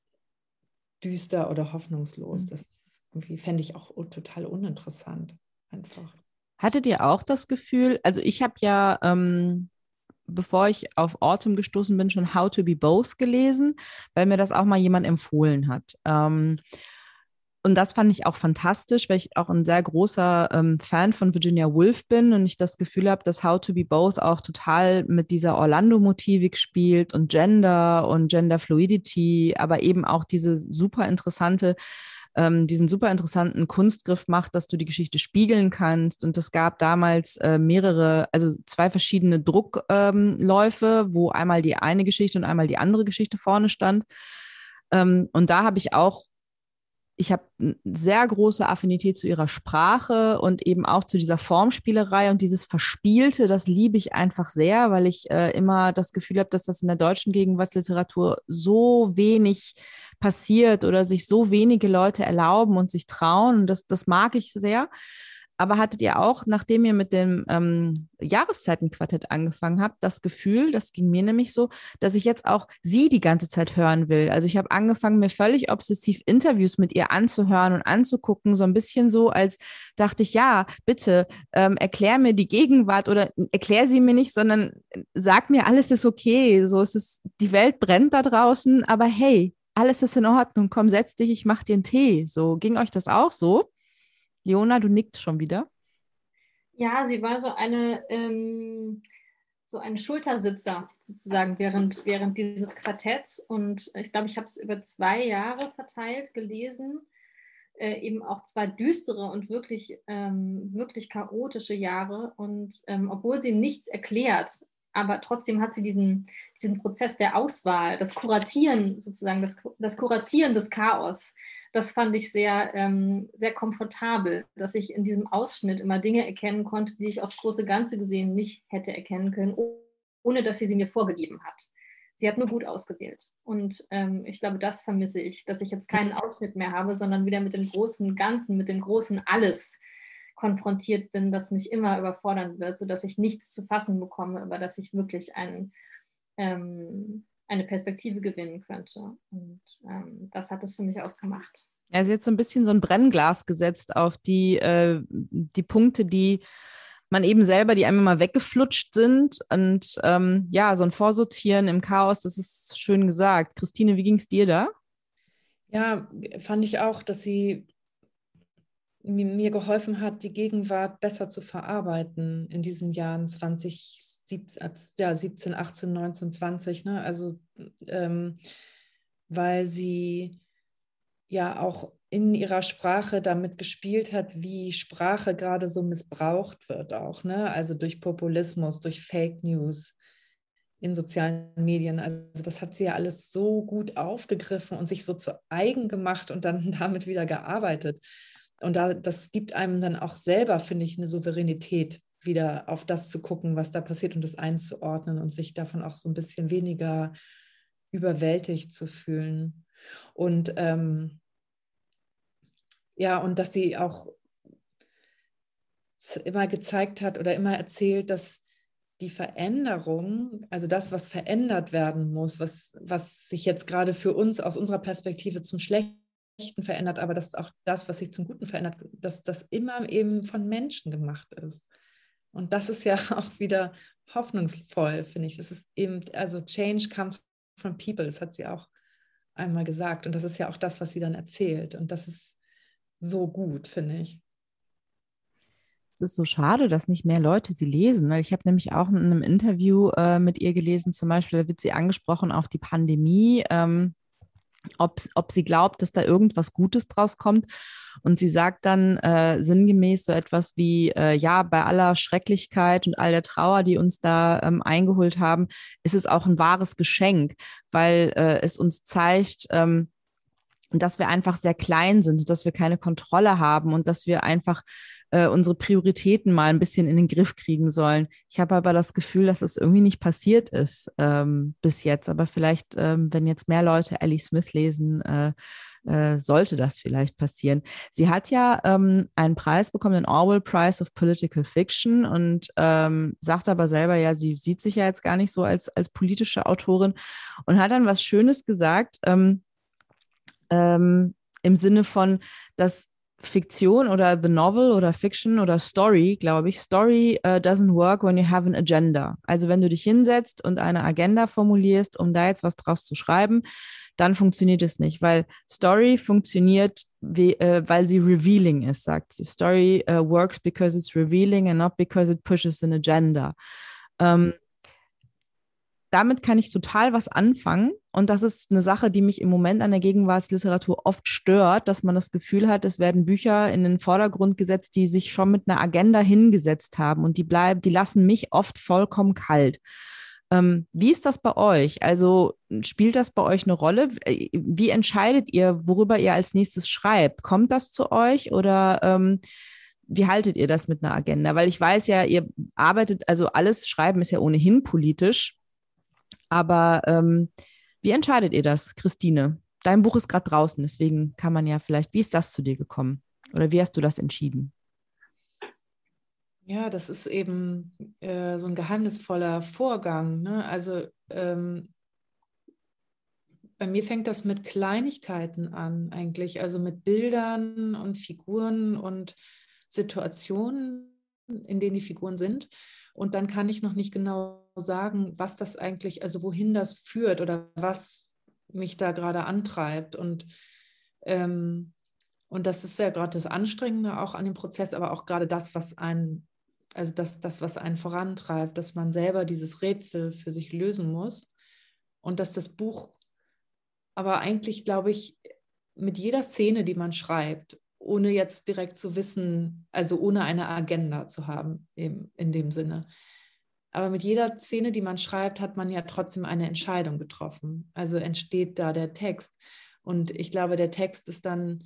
düster oder hoffnungslos. Das irgendwie fände ich auch total uninteressant. Einfach. Hattet ihr auch das Gefühl, also ich habe ja, ähm, bevor ich auf Autumn gestoßen bin, schon How to Be Both gelesen, weil mir das auch mal jemand empfohlen hat. Ähm, und das fand ich auch fantastisch, weil ich auch ein sehr großer ähm, Fan von Virginia Woolf bin und ich das Gefühl habe, dass How to Be Both auch total mit dieser Orlando-Motivik spielt und Gender und Gender Fluidity, aber eben auch diese super interessante ähm, diesen super interessanten Kunstgriff macht, dass du die Geschichte spiegeln kannst. Und es gab damals äh, mehrere, also zwei verschiedene Druckläufe, ähm, wo einmal die eine Geschichte und einmal die andere Geschichte vorne stand. Ähm, und da habe ich auch Ich habe eine sehr große Affinität zu ihrer Sprache und eben auch zu dieser Formspielerei und dieses Verspielte, das liebe ich einfach sehr, weil ich äh, immer das Gefühl habe, dass das in der deutschen Gegenwartsliteratur so wenig passiert oder sich so wenige Leute erlauben und sich trauen. Und das, das mag ich sehr. Aber hattet ihr auch, nachdem ihr mit dem ähm, Jahreszeitenquartett angefangen habt, das Gefühl, das ging mir nämlich so, dass ich jetzt auch sie die ganze Zeit hören will. Also ich habe angefangen, mir völlig obsessiv Interviews mit ihr anzuhören und anzugucken, so ein bisschen so, als dachte ich, ja, bitte ähm, erklär mir die Gegenwart oder erklär sie mir nicht, sondern sag mir, alles ist okay, so es ist, die Welt brennt da draußen, aber hey, alles ist in Ordnung, komm, setz dich, ich mach dir einen Tee. So, ging euch das auch so? Leona, du nickst schon wieder. Ja, sie war so eine, ähm, so ein Schultersitzer sozusagen während, während dieses Quartetts. Und ich glaube, ich habe es über zwei Jahre verteilt gelesen. Äh, eben auch zwei düstere und wirklich, ähm, wirklich chaotische Jahre. Und ähm, obwohl sie nichts erklärt, aber trotzdem hat sie diesen, diesen Prozess der Auswahl, das Kuratieren sozusagen, das, das Kuratieren des Chaos. Das fand ich sehr, ähm, sehr komfortabel, dass ich in diesem Ausschnitt immer Dinge erkennen konnte, die ich aufs große Ganze gesehen nicht hätte erkennen können, ohne dass sie sie mir vorgegeben hat. Sie hat nur gut ausgewählt. Und ähm, ich glaube, das vermisse ich, dass ich jetzt keinen Ausschnitt mehr habe, sondern wieder mit dem großen Ganzen, mit dem großen Alles konfrontiert bin, das mich immer überfordern wird, sodass ich nichts zu fassen bekomme, über das ich wirklich ein, ähm, eine Perspektive gewinnen könnte. Und ähm, das hat es für mich ausgemacht. Er ist jetzt so ein bisschen so ein Brennglas gesetzt auf die, äh, die Punkte, die man eben selber, die einem immer weggeflutscht sind. Und ähm, ja, so ein Vorsortieren im Chaos, das ist schön gesagt. Christine, wie ging es dir da? Ja, fand ich auch, dass sie mir geholfen hat, die Gegenwart besser zu verarbeiten in diesen Jahren zwanzig siebzehn, achtzehn, neunzehn, zwanzig. Ne? Also, ähm, weil sie ja auch in ihrer Sprache damit gespielt hat, wie Sprache gerade so missbraucht wird auch. Ne? Also durch Populismus, durch Fake News in sozialen Medien. Also das hat sie ja alles so gut aufgegriffen und sich so zu eigen gemacht und dann damit wieder gearbeitet. Und da, das gibt einem dann auch selber, finde ich, eine Souveränität, wieder auf das zu gucken, was da passiert und das einzuordnen und sich davon auch so ein bisschen weniger überwältigt zu fühlen. Und ähm, ja, und dass sie auch immer gezeigt hat oder immer erzählt, dass die Veränderung, also das, was verändert werden muss, was, was sich jetzt gerade für uns aus unserer Perspektive zum Schlechten verändert, aber dass auch das, was sich zum Guten verändert, dass das immer eben von Menschen gemacht ist. Und das ist ja auch wieder hoffnungsvoll, finde ich. Das ist eben, also Change comes from people, das hat sie auch einmal gesagt. Und das ist ja auch das, was sie dann erzählt. Und das ist so gut, finde ich. Es ist so schade, dass nicht mehr Leute sie lesen, weil ich habe nämlich auch in einem Interview äh, mit ihr gelesen, zum Beispiel, da wird sie angesprochen auf die Pandemie, ähm, ob, ob sie glaubt, dass da irgendwas Gutes draus kommt. Und sie sagt dann äh, sinngemäß so etwas wie, äh, ja, bei aller Schrecklichkeit und all der Trauer, die uns da ähm, eingeholt haben, ist es auch ein wahres Geschenk, weil äh, es uns zeigt, ähm, dass wir einfach sehr klein sind, dass wir keine Kontrolle haben und dass wir einfach äh, unsere Prioritäten mal ein bisschen in den Griff kriegen sollen. Ich habe aber das Gefühl, dass es irgendwie nicht passiert ist ähm, bis jetzt. Aber vielleicht, ähm, wenn jetzt mehr Leute Ellie Smith lesen, äh, äh, sollte das vielleicht passieren. Sie hat ja ähm, einen Preis bekommen, den Orwell Prize of Political Fiction, und ähm, sagt aber selber, ja, sie sieht sich ja jetzt gar nicht so als, als politische Autorin, und hat dann was Schönes gesagt, ähm, Ähm, im Sinne von, dass Fiktion oder the novel oder Fiction oder Story, glaube ich, Story uh, doesn't work when you have an agenda. Also wenn du dich hinsetzt und eine Agenda formulierst, um da jetzt was draus zu schreiben, dann funktioniert es nicht, weil Story funktioniert, wie, äh, weil sie revealing ist, sagt sie. Story uh, works because it's revealing and not because it pushes an agenda. Ähm, Damit kann ich total was anfangen. Und das ist eine Sache, die mich im Moment an der Gegenwartsliteratur oft stört, dass man das Gefühl hat, es werden Bücher in den Vordergrund gesetzt, die sich schon mit einer Agenda hingesetzt haben. Und die bleiben, die lassen mich oft vollkommen kalt. Ähm, wie ist das bei euch? Also spielt das bei euch eine Rolle? Wie entscheidet ihr, worüber ihr als nächstes schreibt? Kommt das zu euch oder ähm, wie haltet ihr das mit einer Agenda? Weil ich weiß ja, ihr arbeitet, also alles Schreiben ist ja ohnehin politisch. Aber ähm, wie entscheidet ihr das, Christine? Dein Buch ist gerade draußen, deswegen kann man ja vielleicht, wie ist das zu dir gekommen? Oder wie hast du das entschieden? Ja, das ist eben äh, so ein geheimnisvoller Vorgang. Ne? Also ähm, bei mir fängt das mit Kleinigkeiten an eigentlich, also mit Bildern und Figuren und Situationen, in denen die Figuren sind. Und dann kann ich noch nicht genau sagen, was das eigentlich, also wohin das führt oder was mich da gerade antreibt. Und, ähm, und das ist ja gerade das Anstrengende auch an dem Prozess, aber auch gerade das, was einen Also das, das, was einen vorantreibt, dass man selber dieses Rätsel für sich lösen muss und dass das Buch aber eigentlich, glaube ich, mit jeder Szene, die man schreibt, ohne jetzt direkt zu wissen, also ohne eine Agenda zu haben, eben in dem Sinne. Aber mit jeder Szene, die man schreibt, hat man ja trotzdem eine Entscheidung getroffen. Also entsteht da der Text. Und ich glaube, der Text ist dann,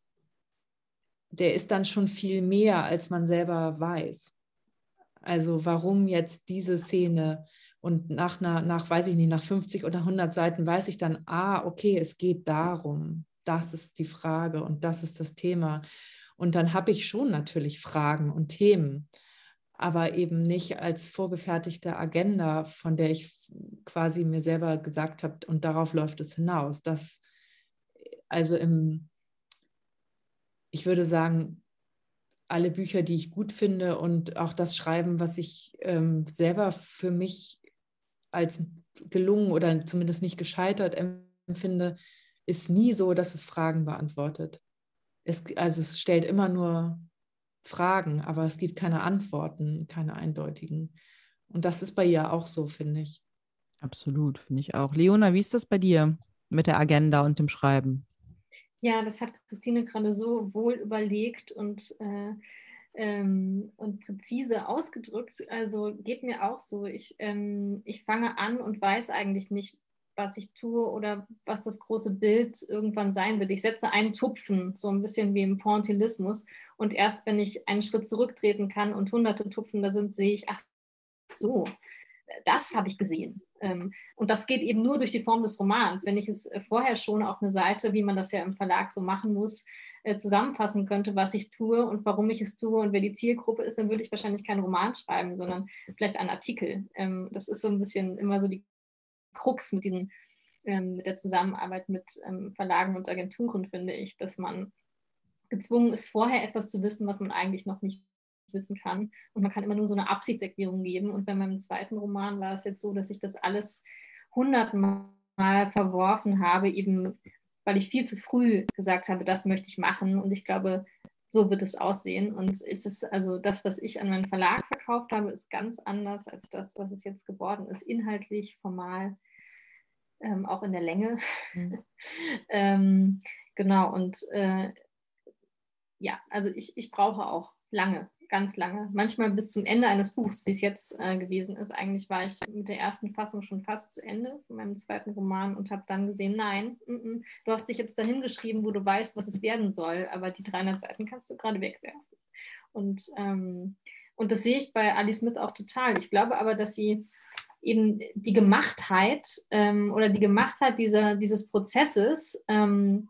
der ist dann schon viel mehr, als man selber weiß. Also warum jetzt diese Szene? Und nach, nach, nach, weiß ich nicht, nach fünfzig oder hundert Seiten weiß ich dann, ah, okay, es geht darum. Das ist die Frage und das ist das Thema. Und dann habe ich schon natürlich Fragen und Themen, aber eben nicht als vorgefertigte Agenda, von der ich quasi mir selber gesagt habe, und darauf läuft es hinaus. Das, also im, ich würde sagen, alle Bücher, die ich gut finde und auch das Schreiben, was ich ähm, selber für mich als gelungen oder zumindest nicht gescheitert empfinde, ist nie so, dass es Fragen beantwortet. Es, also es stellt immer nur Fragen, aber es gibt keine Antworten, keine eindeutigen. Und das ist bei ihr auch so, finde ich. Absolut, finde ich auch. Leona, wie ist das bei dir mit der Agenda und dem Schreiben? Ja, das hat Christine gerade so wohl überlegt und, äh, ähm, und präzise ausgedrückt. Also geht mir auch so. Ich, ähm, ich fange an und weiß eigentlich nicht, was ich tue oder was das große Bild irgendwann sein wird. Ich setze einen Tupfen, so ein bisschen wie im Pointillismus. Und erst wenn ich einen Schritt zurücktreten kann und hunderte Tupfen da sind, sehe ich, ach so, das habe ich gesehen. Und das geht eben nur durch die Form des Romans. Wenn ich es vorher schon auf eine Seite, wie man das ja im Verlag so machen muss, zusammenfassen könnte, was ich tue und warum ich es tue und wer die Zielgruppe ist, dann würde ich wahrscheinlich keinen Roman schreiben, sondern vielleicht einen Artikel. Das ist so ein bisschen immer so die Krux mit, diesen, mit der Zusammenarbeit mit Verlagen und Agenturen, finde ich, dass man gezwungen ist, vorher etwas zu wissen, was man eigentlich noch nicht wissen kann. Und man kann immer nur so eine Absichtserklärung geben. Und bei meinem zweiten Roman war es jetzt so, dass ich das alles hundertmal verworfen habe, eben weil ich viel zu früh gesagt habe, das möchte ich machen. Und ich glaube, so wird es aussehen. Und es ist also das, was ich an meinen Verlag verkauft habe, ist ganz anders als das, was es jetzt geworden ist. Inhaltlich, formal, ähm, auch in der Länge. Mhm. ähm, genau. Und äh, ja, also ich, ich brauche auch lange, ganz lange, manchmal bis zum Ende eines Buchs, wie es jetzt äh, gewesen ist. Eigentlich war ich mit der ersten Fassung schon fast zu Ende von meinem zweiten Roman und habe dann gesehen, nein, m -m, du hast dich jetzt dahin geschrieben, wo du weißt, was es werden soll, aber die dreihundert Seiten kannst du gerade wegwerfen. Und, ähm, und das sehe ich bei Alice Smith auch total. Ich glaube aber, dass sie eben die Gemachtheit ähm, oder die Gemachtheit dieser, dieses Prozesses ähm,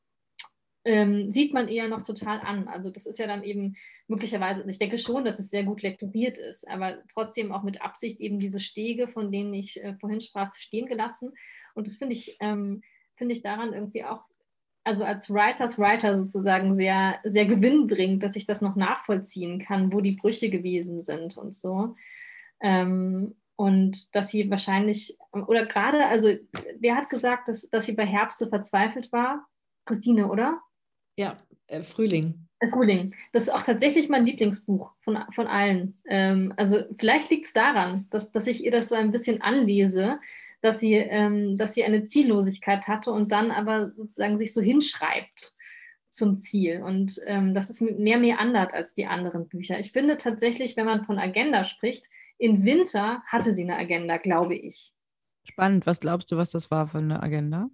Ähm, sieht man eher noch total an. Also das ist ja dann eben möglicherweise, ich denke schon, dass es sehr gut lektoriert ist, aber trotzdem auch mit Absicht eben diese Stege, von denen ich äh, vorhin sprach, stehen gelassen. Und das finde ich, ähm, finde ich daran irgendwie auch, also als Writers Writer sozusagen sehr, sehr gewinnbringend, dass ich das noch nachvollziehen kann, wo die Brüche gewesen sind und so. Ähm, und dass sie wahrscheinlich, oder gerade, also wer hat gesagt, dass, dass sie bei Herbst so verzweifelt war? Christine, oder? Ja, äh, Frühling. Frühling. Das ist auch tatsächlich mein Lieblingsbuch von, von allen. Ähm, also vielleicht liegt es daran, dass, dass ich ihr das so ein bisschen anlese, dass sie, ähm, dass sie eine Ziellosigkeit hatte und dann aber sozusagen sich so hinschreibt zum Ziel. Und ähm, das ist mehr mehr anders als die anderen Bücher. Ich finde tatsächlich, wenn man von Agenda spricht, in Winter hatte sie eine Agenda, glaube ich. Spannend. Was glaubst du, was das war für eine Agenda?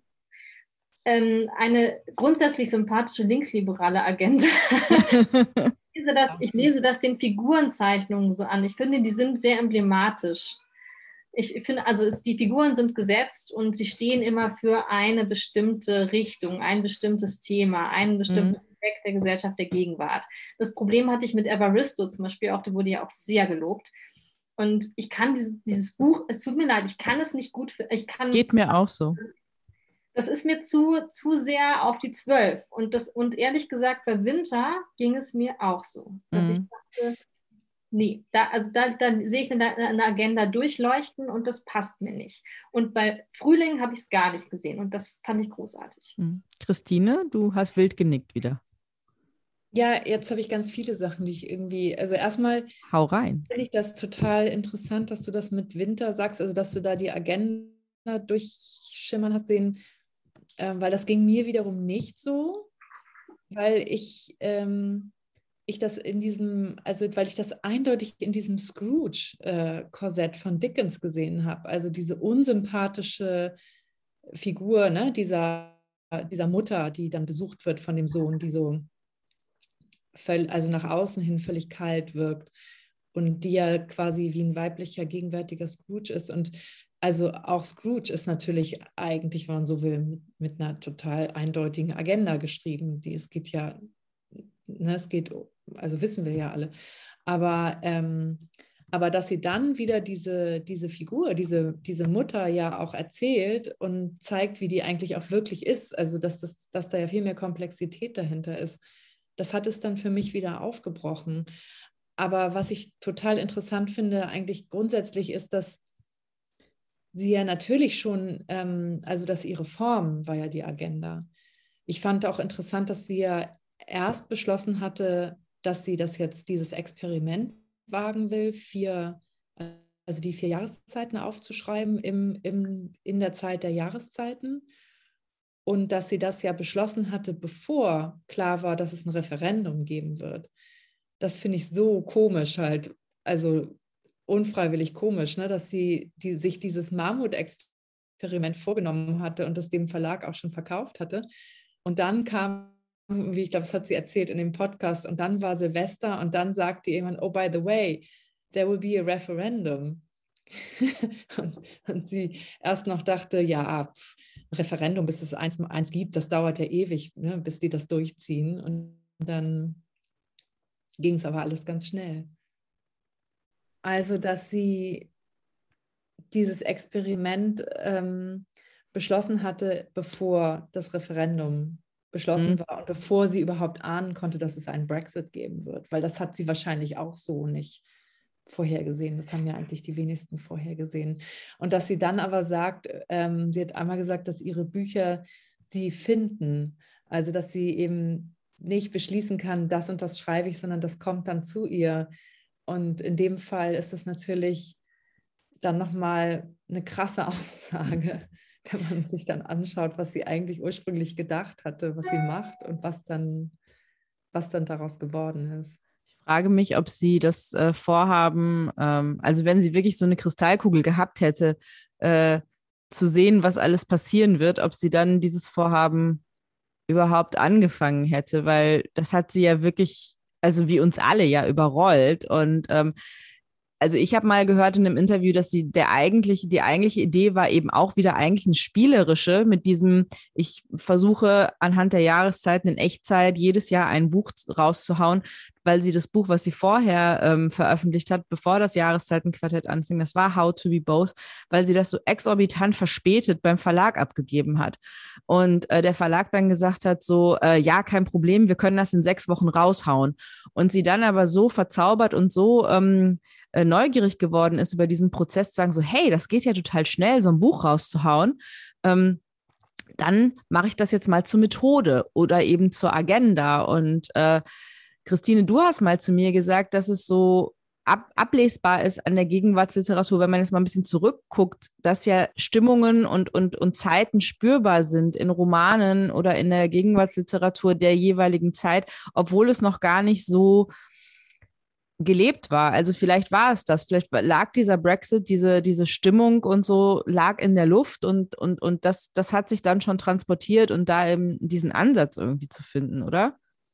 Eine grundsätzlich sympathische linksliberale Agenda. ich, lese das, ich lese das den Figurenzeichnungen so an. Ich finde, die sind sehr emblematisch. Ich finde, also es, die Figuren sind gesetzt und sie stehen immer für eine bestimmte Richtung, ein bestimmtes Thema, einen bestimmten mhm. Aspekt der Gesellschaft der Gegenwart. Das Problem hatte ich mit Evaristo zum Beispiel auch, der wurde ja auch sehr gelobt. Und ich kann dieses, dieses Buch, es tut mir leid, ich kann es nicht gut, ich kann... Geht mir auch so. Das ist mir zu, zu sehr auf die Zwölf. Und, das, und ehrlich gesagt, bei Winter ging es mir auch so. Dass mhm. ich dachte, nee, da, also da, da sehe ich eine, eine Agenda durchleuchten und das passt mir nicht. Und bei Frühling habe ich es gar nicht gesehen und das fand ich großartig. Mhm. Christine, du hast wild genickt wieder. Ja, jetzt habe ich ganz viele Sachen, die ich irgendwie, also erstmal Hau rein. finde ich das total interessant, dass du das mit Winter sagst, also dass du da die Agenda durchschimmern hast sehen, äh, weil das ging mir wiederum nicht so, weil ich, ähm, ich das in diesem, also weil ich das eindeutig in diesem Scrooge-Korsett äh, von Dickens gesehen habe, also diese unsympathische Figur, ne, dieser, dieser Mutter, die dann besucht wird von dem Sohn, die so also nach außen hin völlig kalt wirkt und die ja quasi wie ein weiblicher gegenwärtiger Scrooge ist. Und also auch Scrooge ist natürlich eigentlich, wenn man so will, mit, mit einer total eindeutigen Agenda geschrieben. Die, es geht ja, ne, es geht, also wissen wir ja alle. Aber, ähm, aber dass sie dann wieder diese, diese Figur, diese, diese Mutter ja auch erzählt und zeigt, wie die eigentlich auch wirklich ist, also dass, das, dass da ja viel mehr Komplexität dahinter ist, das hat es dann für mich wieder aufgebrochen. Aber was ich total interessant finde, eigentlich grundsätzlich ist, dass sie ja natürlich schon, ähm, also dass ihre Form war ja die Agenda. Ich fand auch interessant, dass sie ja erst beschlossen hatte, dass sie das jetzt, dieses Experiment wagen will, vier, also die vier Jahreszeiten aufzuschreiben im, im, in der Zeit der Jahreszeiten. Und dass sie das ja beschlossen hatte, bevor klar war, dass es ein Referendum geben wird. Das finde ich so komisch halt, also unfreiwillig komisch, ne? Dass sie die, sich dieses Mammut-Experiment vorgenommen hatte und das dem Verlag auch schon verkauft hatte. Und dann kam, wie ich glaube, das hat sie erzählt in dem Podcast, und dann war Silvester und dann sagte jemand, oh, by the way, there will be a referendum. und, und sie erst noch dachte, ja, pff, Referendum, bis es eins, eins gibt, das dauert ja ewig, ne, bis die das durchziehen. Und dann ging es aber alles ganz schnell. Also, dass sie dieses Experiment ähm, beschlossen hatte, bevor das Referendum beschlossen Mhm. war und bevor sie überhaupt ahnen konnte, dass es einen Brexit geben wird, weil das hat sie wahrscheinlich auch so nicht vorhergesehen. Das haben ja eigentlich die wenigsten vorhergesehen. Und dass sie dann aber sagt, ähm, sie hat einmal gesagt, dass ihre Bücher sie finden. Also, dass sie eben nicht beschließen kann, das und das schreibe ich, sondern das kommt dann zu ihr. Und in dem Fall ist das natürlich dann nochmal eine krasse Aussage, wenn man sich dann anschaut, was sie eigentlich ursprünglich gedacht hatte, was sie macht und was dann, was dann daraus geworden ist. Frage mich, ob sie das äh, Vorhaben, ähm, also wenn sie wirklich so eine Kristallkugel gehabt hätte, äh, zu sehen, was alles passieren wird, ob sie dann dieses Vorhaben überhaupt angefangen hätte, weil das hat sie ja wirklich, also wie uns alle ja überrollt. Und ähm, also ich habe mal gehört in einem Interview, dass sie der eigentliche, die eigentliche Idee war eben auch wieder eigentlich eine spielerische mit diesem, ich versuche anhand der Jahreszeiten in Echtzeit jedes Jahr ein Buch rauszuhauen, weil sie das Buch, was sie vorher ähm, veröffentlicht hat, bevor das Jahreszeitenquartett anfing, das war How to Be Both, weil sie das so exorbitant verspätet beim Verlag abgegeben hat. Und äh, der Verlag dann gesagt hat, so, äh, ja, kein Problem, wir können das in sechs Wochen raushauen. Und sie dann aber so verzaubert und so ähm, äh, neugierig geworden ist über diesen Prozess, zu sagen so, hey, das geht ja total schnell, so ein Buch rauszuhauen. Ähm, dann mache ich das jetzt mal zur Methode oder eben zur Agenda. Und äh, Christine, du hast mal zu mir gesagt, dass es so ab, ablesbar ist an der Gegenwartsliteratur, wenn man jetzt mal ein bisschen zurückguckt, dass ja Stimmungen und, und, und Zeiten spürbar sind in Romanen oder in der Gegenwartsliteratur der jeweiligen Zeit, obwohl es noch gar nicht so gelebt war. Also vielleicht war es das, vielleicht lag dieser Brexit, diese, diese Stimmung und so lag in der Luft und, und, und das, das hat sich dann schon transportiert und da eben diesen Ansatz irgendwie zu finden, oder?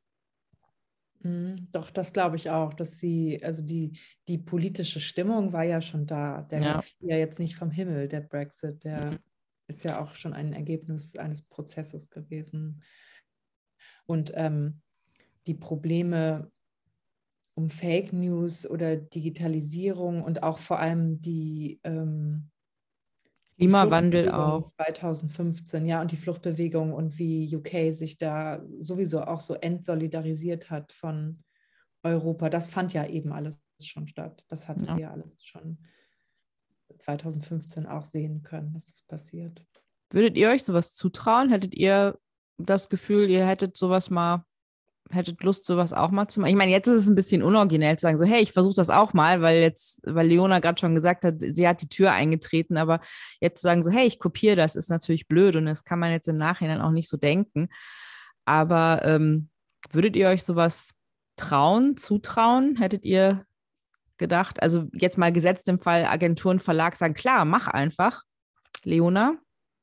Mhm, doch, das glaube ich auch, dass sie, also die, die politische Stimmung war ja schon da. Der Ja. fiel ja jetzt nicht vom Himmel, der Brexit, Mhm. der ist ja auch schon ein Ergebnis eines Prozesses gewesen. Und ähm, die Probleme um Fake News oder Digitalisierung und auch vor allem die, ähm, die Klimawandel Fluchtbewegung auch. zweitausendfünfzehn, ja, und die Fluchtbewegung und wie U K sich da sowieso auch so entsolidarisiert hat von Europa. Das fand ja eben alles schon statt. Das hatte Ja. sie ja alles schon zweitausendfünfzehn auch sehen können, dass das passiert. Würdet ihr euch sowas zutrauen? Hättet ihr das Gefühl, ihr hättet sowas mal hättet Lust, sowas auch mal zu machen? Ich meine, jetzt ist es ein bisschen unoriginell zu sagen, so, hey, ich versuche das auch mal, weil jetzt, weil Leona gerade schon gesagt hat, sie hat die Tür eingetreten, aber jetzt zu sagen, so, hey, ich kopiere das, ist natürlich blöd und das kann man jetzt im Nachhinein auch nicht so denken. Aber ähm, würdet ihr euch sowas trauen, zutrauen? Hättet ihr gedacht, also jetzt mal gesetzt im Fall Agenturen, Verlag sagen, klar, mach einfach. Leona?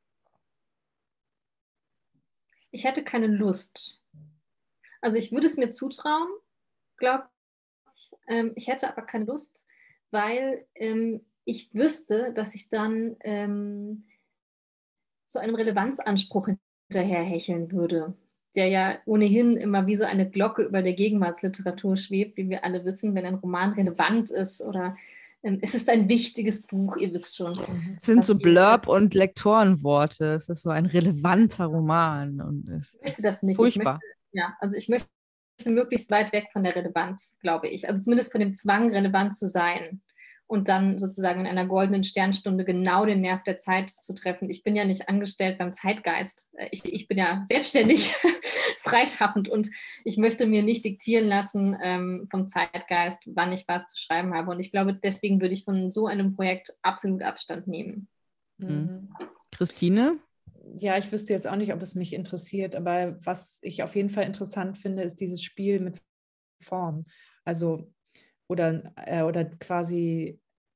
Ich hätte keine Lust. Also ich würde es mir zutrauen, glaube ich. Ähm, ich hätte aber keine Lust, weil ähm, ich wüsste, dass ich dann ähm, so einem Relevanzanspruch hinterherhecheln würde, der ja ohnehin immer wie so eine Glocke über der Gegenwartsliteratur schwebt, wie wir alle wissen, wenn ein Roman relevant ist oder ähm, es ist ein wichtiges Buch, ihr wisst schon. Es sind so Blurb- und Lektorenworte. Es ist so ein relevanter Roman. Und es ich möchte das nicht. Furchtbar. Ich möchte, ja, also ich möchte möglichst weit weg von der Relevanz, glaube ich. Also zumindest von dem Zwang, relevant zu sein und dann sozusagen in einer goldenen Sternstunde genau den Nerv der Zeit zu treffen. Ich bin ja nicht angestellt beim Zeitgeist. Ich, ich bin ja selbstständig, freischaffend und ich möchte mir nicht diktieren lassen ähm, vom Zeitgeist, wann ich was zu schreiben habe. Und ich glaube, deswegen würde ich von so einem Projekt absolut Abstand nehmen. Mhm. Christine? Ja, ich wüsste jetzt auch nicht, ob es mich interessiert, aber was ich auf jeden Fall interessant finde, ist dieses Spiel mit Form. Also, oder, äh, oder quasi,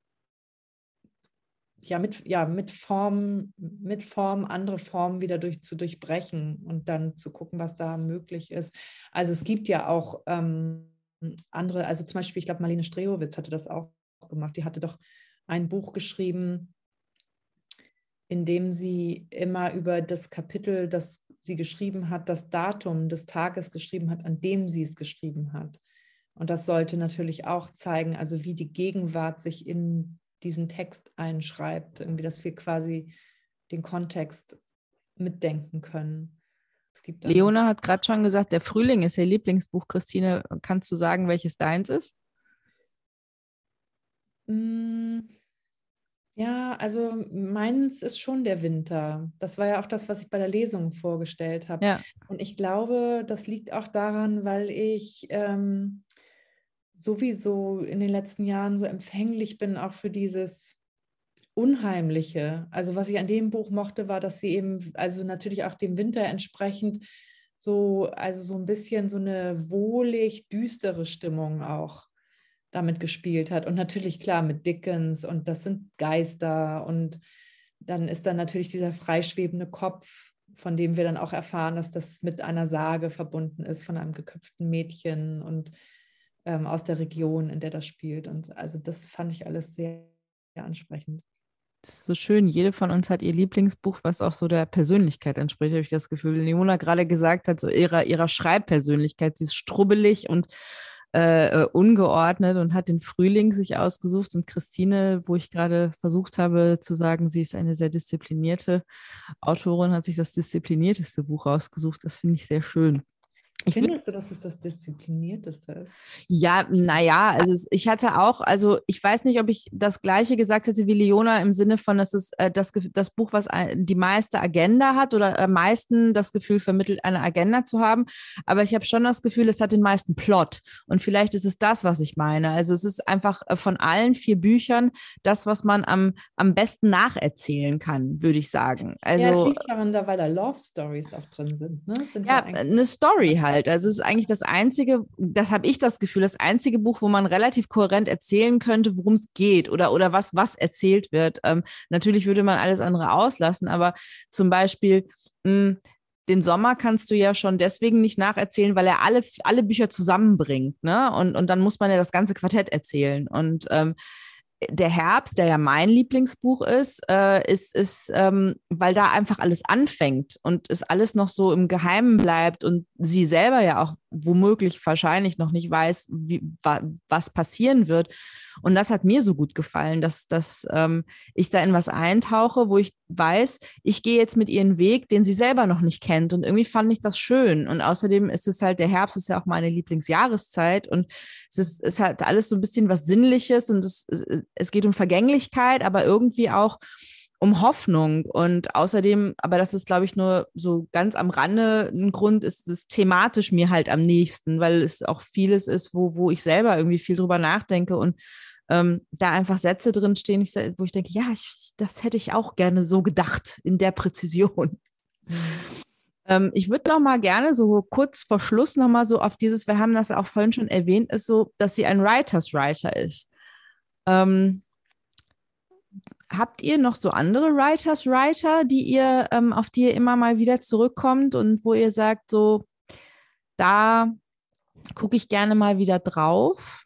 ja, mit, ja, mit Form, mit Form andere Formen wieder durch, zu durchbrechen und dann zu gucken, was da möglich ist. Also es gibt ja auch ähm, andere, also zum Beispiel, ich glaube, Marlene Strehowitz hatte das auch gemacht. Die hatte doch ein Buch geschrieben, in dem sie immer über das Kapitel, das sie geschrieben hat, das Datum des Tages geschrieben hat, an dem sie es geschrieben hat. Und das sollte natürlich auch zeigen, also wie die Gegenwart sich in diesen Text einschreibt, irgendwie, dass wir quasi den Kontext mitdenken können. Es gibt Leona hat gerade schon gesagt, der Frühling ist ihr Lieblingsbuch. Christine, kannst du sagen, welches deins ist? Mm. Ja, also meins ist schon der Winter. Das war ja auch das, was ich bei der Lesung vorgestellt habe. Ja. Und ich glaube, das liegt auch daran, weil ich ähm, sowieso in den letzten Jahren so empfänglich bin, auch für dieses Unheimliche. Also was ich an dem Buch mochte, war, dass sie eben, also natürlich auch dem Winter entsprechend so, also so ein bisschen so eine wohlig düstere Stimmung auch damit gespielt hat. Und natürlich, klar, mit Dickens und das sind Geister und dann ist dann natürlich dieser freischwebende Kopf, von dem wir dann auch erfahren, dass das mit einer Sage verbunden ist, von einem geköpften Mädchen und ähm, aus der Region, in der das spielt. Und also das fand ich alles sehr, sehr ansprechend. Das ist so schön. Jede von uns hat ihr Lieblingsbuch, was auch so der Persönlichkeit entspricht, habe ich das Gefühl. Leona gerade gesagt hat, so ihrer, ihrer Schreibpersönlichkeit. Sie ist strubbelig und äh, ungeordnet und hat den Frühling sich ausgesucht. Und Christine, wo ich gerade versucht habe zu sagen, sie ist eine sehr disziplinierte Autorin, hat sich das disziplinierteste Buch rausgesucht. Das finde ich sehr schön. Ich Findest du, dass es das Disziplinierteste ist? Ja, naja, also ich hatte auch, also ich weiß nicht, ob ich das Gleiche gesagt hätte wie Leona im Sinne von, dass es äh, das, das Buch, was ein, die meiste Agenda hat oder am meisten das Gefühl vermittelt, eine Agenda zu haben. Aber ich habe schon das Gefühl, es hat den meisten Plot. Und vielleicht ist es das, was ich meine. Also es ist einfach von allen vier Büchern das, was man am, am besten nacherzählen kann, würde ich sagen. Also, ja, das liegt daran, da, weil da Love Stories auch drin sind. Ne? Sind ja, ja eine Story halt. Also es ist eigentlich das einzige, das habe ich das Gefühl, das einzige Buch, wo man relativ kohärent erzählen könnte, worum es geht oder, oder was, was erzählt wird. Ähm, natürlich würde man alles andere auslassen, aber zum Beispiel mh, den Sommer kannst du ja schon deswegen nicht nacherzählen, weil er alle, alle Bücher zusammenbringt, ne? Und, und dann muss man ja das ganze Quartett erzählen. Und ähm, der Herbst, der ja mein Lieblingsbuch ist, äh, ist, ist ähm, weil da einfach alles anfängt und es alles noch so im Geheimen bleibt und sie selber ja auch womöglich wahrscheinlich noch nicht weiß, wie, wa, was passieren wird. Und das hat mir so gut gefallen, dass, dass ähm, ich da in was eintauche, wo ich weiß, ich gehe jetzt mit ihren Weg, den sie selber noch nicht kennt. Und irgendwie fand ich das schön. Und außerdem ist es halt, der Herbst ist ja auch meine Lieblingsjahreszeit und es ist, es hat alles so ein bisschen was Sinnliches und es, es geht um Vergänglichkeit, aber irgendwie auch um Hoffnung. Und außerdem, aber das ist, glaube ich, nur so ganz am Rande ein Grund, ist es thematisch mir halt am nächsten, weil es auch vieles ist, wo, wo ich selber irgendwie viel drüber nachdenke und ähm, da einfach Sätze drin stehen, ich, wo ich denke, ja, ich, das hätte ich auch gerne so gedacht, in der Präzision. Mhm. Ähm, ich würde noch mal gerne so kurz vor Schluss noch mal so auf dieses, wir haben das auch vorhin schon erwähnt, ist so, dass sie ein Writers Writer ist. Ähm, habt ihr noch so andere Writers Writer, die ihr, ähm, auf die ihr immer mal wieder zurückkommt und wo ihr sagt, so, da gucke ich gerne mal wieder drauf?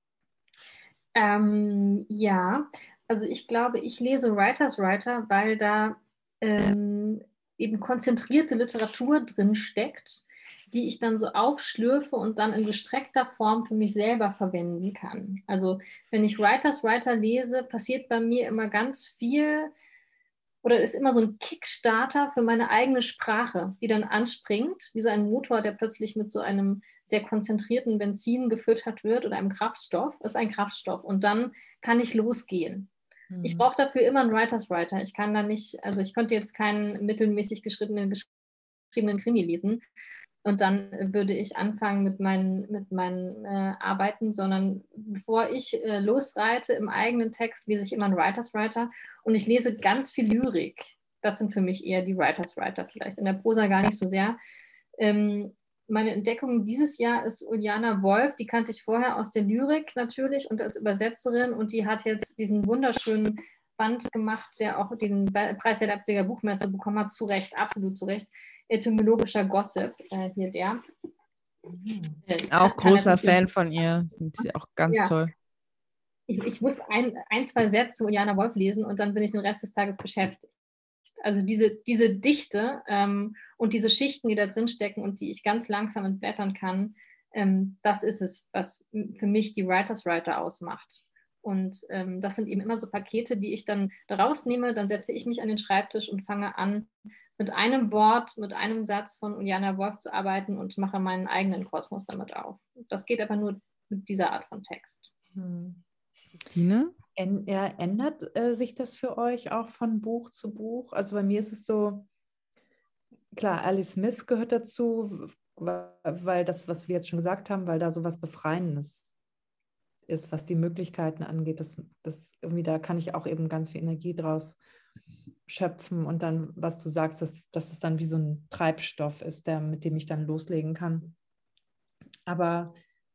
Ähm, ja, also ich glaube, ich lese Writers Writer, weil da ähm, eben konzentrierte Literatur drin steckt, die ich dann so aufschlürfe und dann in gestreckter Form für mich selber verwenden kann. Also wenn ich Writers Writer lese, passiert bei mir immer ganz viel oder ist immer so ein Kickstarter für meine eigene Sprache, die dann anspringt, wie so ein Motor, der plötzlich mit so einem sehr konzentrierten Benzin gefüttert wird oder einem Kraftstoff, ist ein Kraftstoff. Und dann kann ich losgehen. Hm. Ich brauche dafür immer einen Writers Writer. Ich kann da nicht, also ich könnte jetzt keinen mittelmäßig geschriebenen, geschriebenen Krimi lesen. Und dann würde ich anfangen mit meinen, mit meinen äh, Arbeiten, sondern bevor ich äh, losreite im eigenen Text, lese ich immer einen Writers Writer und ich lese ganz viel Lyrik. Das sind für mich eher die Writers Writer vielleicht. In der Prosa gar nicht so sehr. Ähm, meine Entdeckung dieses Jahr ist Uljana Wolf, die kannte ich vorher aus der Lyrik natürlich und als Übersetzerin und die hat jetzt diesen wunderschönen Band gemacht, der auch den Preis der Leipziger Buchmesse bekommen hat, zu Recht, absolut zu Recht. Etymologischer Gossip, äh, hier der. Ich auch kann, großer kann Fan von ihr, sind sie auch ganz ja. toll. Ich, ich muss ein, ein, zwei Sätze Uljana Wolf lesen und dann bin ich den Rest des Tages beschäftigt. Also diese, diese Dichte ähm, und diese Schichten, die da drin stecken und die ich ganz langsam entblättern kann, ähm, das ist es, was für mich die Writers Writer ausmacht. Und ähm, das sind eben immer so Pakete, die ich dann daraus nehme, dann setze ich mich an den Schreibtisch und fange an, mit einem Wort, mit einem Satz von Uljana Wolf zu arbeiten und mache meinen eigenen Kosmos damit auf. Das geht aber nur mit dieser Art von Text. Hm. Tine? En, ja, ändert äh, sich das für euch auch von Buch zu Buch? Also bei mir ist es so, klar, Alice Smith gehört dazu, weil das, was wir jetzt schon gesagt haben, weil da so was Befreiendes ist, was die Möglichkeiten angeht. Das, das irgendwie, da kann ich auch eben ganz viel Energie draus schöpfen und dann, was du sagst, dass, dass es dann wie so ein Treibstoff ist, der, mit dem ich dann loslegen kann. Aber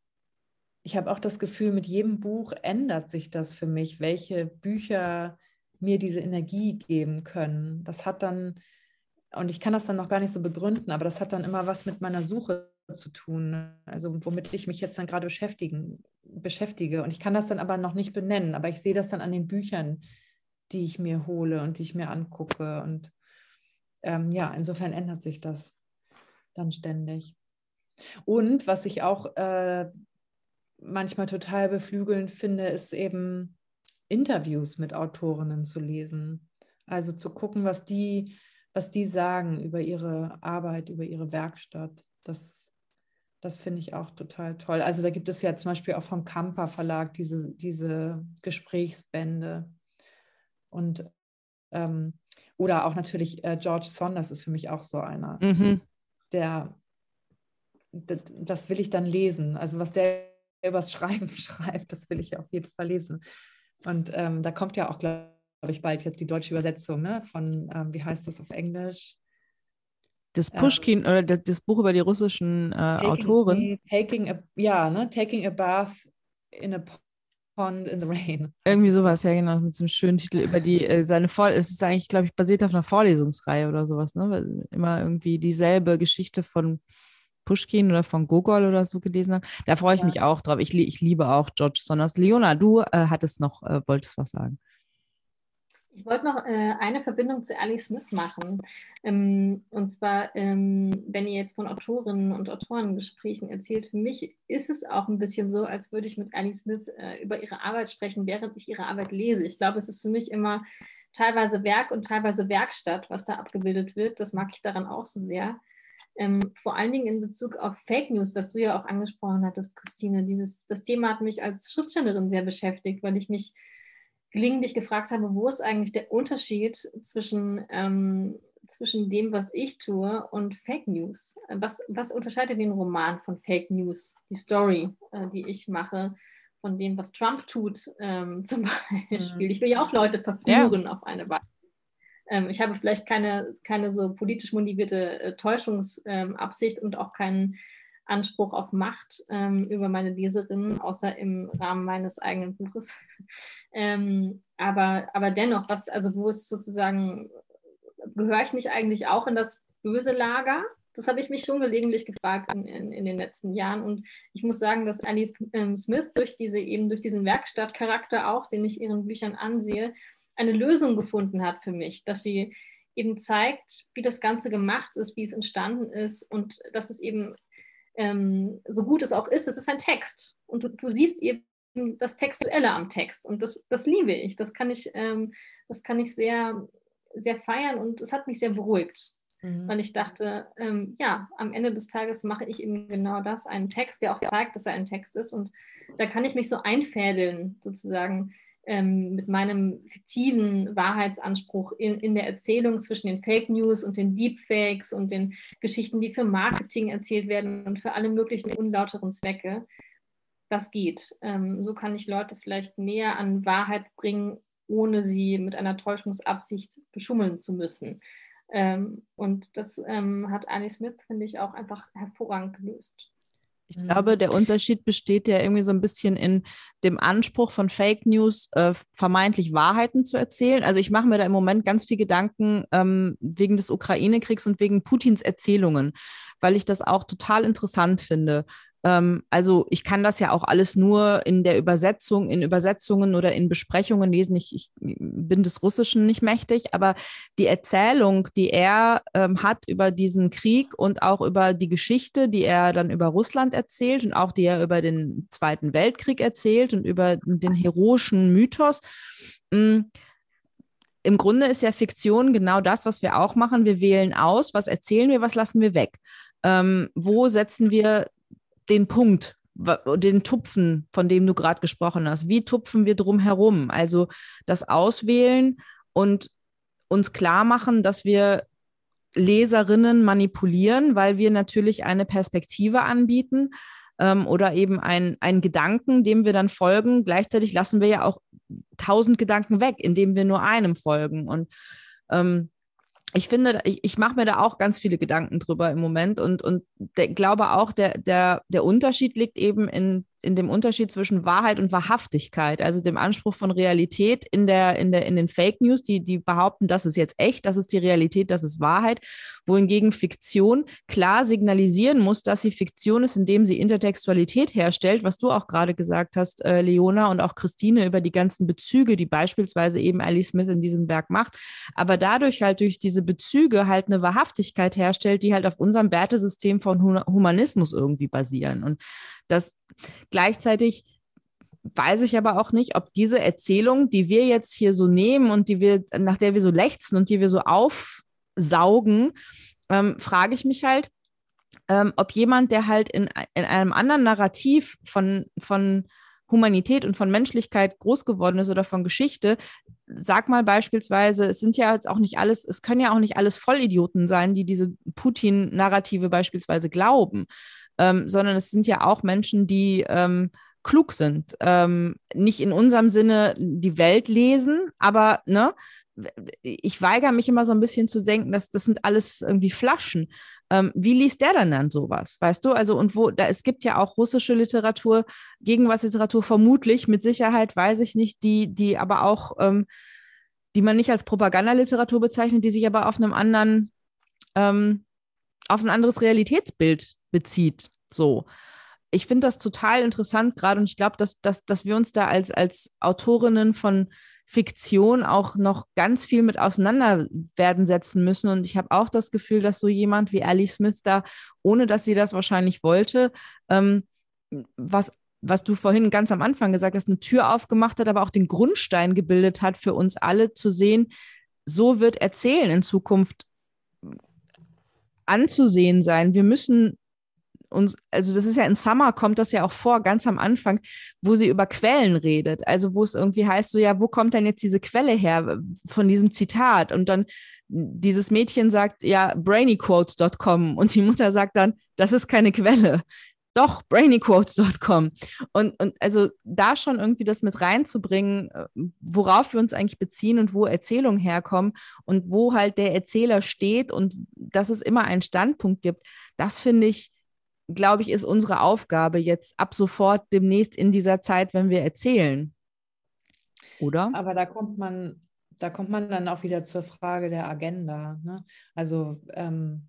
ich habe auch das Gefühl, mit jedem Buch ändert sich das für mich, welche Bücher mir diese Energie geben können. Das hat dann, und ich kann das dann noch gar nicht so begründen, aber das hat dann immer was mit meiner Suche zu tun, also womit ich mich jetzt dann gerade beschäftigen, beschäftige. Und ich kann das dann aber noch nicht benennen, aber ich sehe das dann an den Büchern, die ich mir hole und die ich mir angucke. Und ähm, ja, insofern ändert sich das dann ständig. Und was ich auch äh, manchmal total beflügelnd finde, ist eben Interviews mit Autorinnen zu lesen. Also zu gucken, was die, was die sagen über ihre Arbeit, über ihre Werkstatt. Das, das finde ich auch total toll. Also da gibt es ja zum Beispiel auch vom Kamper Verlag diese, diese Gesprächsbände. Und ähm, oder auch natürlich äh, George Saunders ist für mich auch so einer, mhm. der das, das will ich dann lesen. Also was der übers Schreiben schreibt, das will ich auf jeden Fall lesen. Und ähm, da kommt ja auch, glaube ich, bald jetzt die deutsche Übersetzung, ne? Von, ähm, wie heißt das auf Englisch? Das Pushkin, ähm, oder das, das Buch über die russischen äh, taking, Autoren. Nee, taking a, ja, ne? Taking a bath in a pond in the rain. Irgendwie sowas, ja genau, mit diesem schönen Titel über die, äh, seine Vor es ist eigentlich, glaube ich, basiert auf einer Vorlesungsreihe oder sowas, ne? Weil immer irgendwie dieselbe Geschichte von Pushkin oder von Gogol oder so gelesen habe. Da freue ich ja. mich auch drauf. Ich, ich liebe auch George Saunders. Leona, du äh, hattest noch, äh, wolltest was sagen. Ich wollte noch äh, eine Verbindung zu Alice Smith machen. Ähm, und zwar, ähm, wenn ihr jetzt von Autorinnen und Autorengesprächen erzählt, für mich ist es auch ein bisschen so, als würde ich mit Alice Smith äh, über ihre Arbeit sprechen, während ich ihre Arbeit lese. Ich glaube, es ist für mich immer teilweise Werk und teilweise Werkstatt, was da abgebildet wird. Das mag ich daran auch so sehr. Ähm, vor allen Dingen in Bezug auf Fake News, was du ja auch angesprochen hattest, Christine. Dieses, das Thema hat mich als Schriftstellerin sehr beschäftigt, weil ich mich gelegentlich gefragt habe, wo ist eigentlich der Unterschied zwischen, ähm, zwischen dem, was ich tue und Fake News? Was, was unterscheidet den Roman von Fake News, die Story, äh, die ich mache, von dem, was Trump tut, ähm, zum Beispiel? Ich will ja auch Leute verführen ja. auf eine Weise. Ähm, ich habe vielleicht keine, keine so politisch motivierte äh, Täuschungsabsicht ähm, und auch keinen Anspruch auf Macht ähm, über meine Leserinnen, außer im Rahmen meines eigenen Buches. ähm, aber, aber dennoch, was, also wo ist sozusagen, gehöre ich nicht eigentlich auch in das böse Lager? Das habe ich mich schon gelegentlich gefragt in, in, in den letzten Jahren. Und ich muss sagen, dass Annie ähm, Smith durch diese, eben durch diesen Werkstattcharakter auch, den ich ihren Büchern ansehe, eine Lösung gefunden hat für mich, dass sie eben zeigt, wie das Ganze gemacht ist, wie es entstanden ist und dass es eben, ähm, so gut es auch ist, es ist ein Text und du, du siehst eben das Textuelle am Text und das, das liebe ich, das kann ich, ähm, das kann ich sehr, sehr feiern und es hat mich sehr beruhigt, mhm. weil ich dachte, ähm, ja, am Ende des Tages mache ich eben genau das, einen Text, der auch zeigt, dass er ein Text ist und da kann ich mich so einfädeln sozusagen, Ähm, mit meinem fiktiven Wahrheitsanspruch in, in der Erzählung zwischen den Fake News und den Deepfakes und den Geschichten, die für Marketing erzählt werden und für alle möglichen unlauteren Zwecke. Das geht. Ähm, so kann ich Leute vielleicht näher an Wahrheit bringen, ohne sie mit einer Täuschungsabsicht beschummeln zu müssen. Ähm, und das ähm, hat Annie Smith, finde ich, auch einfach hervorragend gelöst. Ich glaube, der Unterschied besteht ja irgendwie so ein bisschen in dem Anspruch von Fake News, äh, vermeintlich Wahrheiten zu erzählen. Also ich mache mir da im Moment ganz viel Gedanken ähm, wegen des Ukraine-Kriegs und wegen Putins Erzählungen, weil ich das auch total interessant finde. Ähm, also ich kann das ja auch alles nur in der Übersetzung, in Übersetzungen oder in Besprechungen lesen. Ich, ich bin des Russischen nicht mächtig, aber die Erzählung, die er ähm, hat über diesen Krieg und auch über die Geschichte, die er dann über Russland erzählt und auch die er über den Zweiten Weltkrieg erzählt und über den heroischen Mythos. Mh, Im Grunde ist ja Fiktion genau das, was wir auch machen. Wir wählen aus, was erzählen wir, was lassen wir weg. Ähm, wo setzen wir den Punkt, den Tupfen, von dem du gerade gesprochen hast. Wie tupfen wir drum herum? Also das Auswählen und uns klar machen, dass wir Leserinnen manipulieren, weil wir natürlich eine Perspektive anbieten ähm, oder eben ein, einen Gedanken, dem wir dann folgen. Gleichzeitig lassen wir ja auch tausend Gedanken weg, indem wir nur einem folgen. Und ähm, ich finde, ich, ich mache mir da auch ganz viele Gedanken drüber im Moment und, und der, glaube auch, der, der, der Unterschied liegt eben in, in dem Unterschied zwischen Wahrheit und Wahrhaftigkeit, also dem Anspruch von Realität in, der, in, der, in den Fake News, die, die behaupten, das ist jetzt echt, das ist die Realität, das ist Wahrheit, wohingegen Fiktion klar signalisieren muss, dass sie Fiktion ist, indem sie Intertextualität herstellt, was du auch gerade gesagt hast, äh, Leona und auch Christine, über die ganzen Bezüge, die beispielsweise eben Annie Smith in diesem Werk macht, aber dadurch halt durch diese Bezüge halt eine Wahrhaftigkeit herstellt, die halt auf unserem Wertesystem von Humanismus irgendwie basieren. Und das gleichzeitig weiß ich aber auch nicht, ob diese Erzählung, die wir jetzt hier so nehmen und die wir, nach der wir so lechzen und die wir so aufsaugen, ähm, frage ich mich halt, ähm, ob jemand, der halt in, in einem anderen Narrativ von, von Humanität und von Menschlichkeit groß geworden ist oder von Geschichte, sag mal beispielsweise, es sind ja jetzt auch nicht alles, es können ja auch nicht alles Vollidioten sein, die diese Putin-Narrative beispielsweise glauben, ähm, sondern es sind ja auch Menschen, die ähm, klug sind, ähm, nicht in unserem Sinne die Welt lesen, aber ne, ich weigere mich immer so ein bisschen zu denken, dass das sind alles irgendwie Flaschen. Ähm, wie liest der dann dann sowas, weißt du? Also und wo, da es gibt ja auch russische Literatur, Gegenwartsliteratur vermutlich, mit Sicherheit weiß ich nicht, die, die aber auch, ähm, die man nicht als Propagandaliteratur bezeichnet, die sich aber auf einem anderen, ähm, auf ein anderes Realitätsbild bezieht. So. Ich finde das total interessant gerade und ich glaube, dass, dass, dass wir uns da als, als Autorinnen von Fiktion auch noch ganz viel mit auseinander werden setzen müssen. Und ich habe auch das Gefühl, dass so jemand wie Annie Smith da, ohne dass sie das wahrscheinlich wollte, ähm, was, was du vorhin ganz am Anfang gesagt hast, eine Tür aufgemacht hat, aber auch den Grundstein gebildet hat für uns alle zu sehen, so wird Erzählen in Zukunft anzusehen sein. Wir müssen uns, also das ist ja in Summer, kommt das ja auch vor, ganz am Anfang, wo sie über Quellen redet. Also wo es irgendwie heißt, so ja, wo kommt denn jetzt diese Quelle her von diesem Zitat? Und dann dieses Mädchen sagt, ja, brainyquotes Punkt com und die Mutter sagt dann, das ist keine Quelle. Doch, brainyquotes Punkt com. Und, und also da schon irgendwie das mit reinzubringen, worauf wir uns eigentlich beziehen und wo Erzählungen herkommen und wo halt der Erzähler steht und dass es immer einen Standpunkt gibt, das finde ich, glaube ich, ist unsere Aufgabe jetzt ab sofort demnächst in dieser Zeit, wenn wir erzählen. Oder? Aber da kommt man, da kommt man dann auch wieder zur Frage der Agenda. Ne? Also ähm,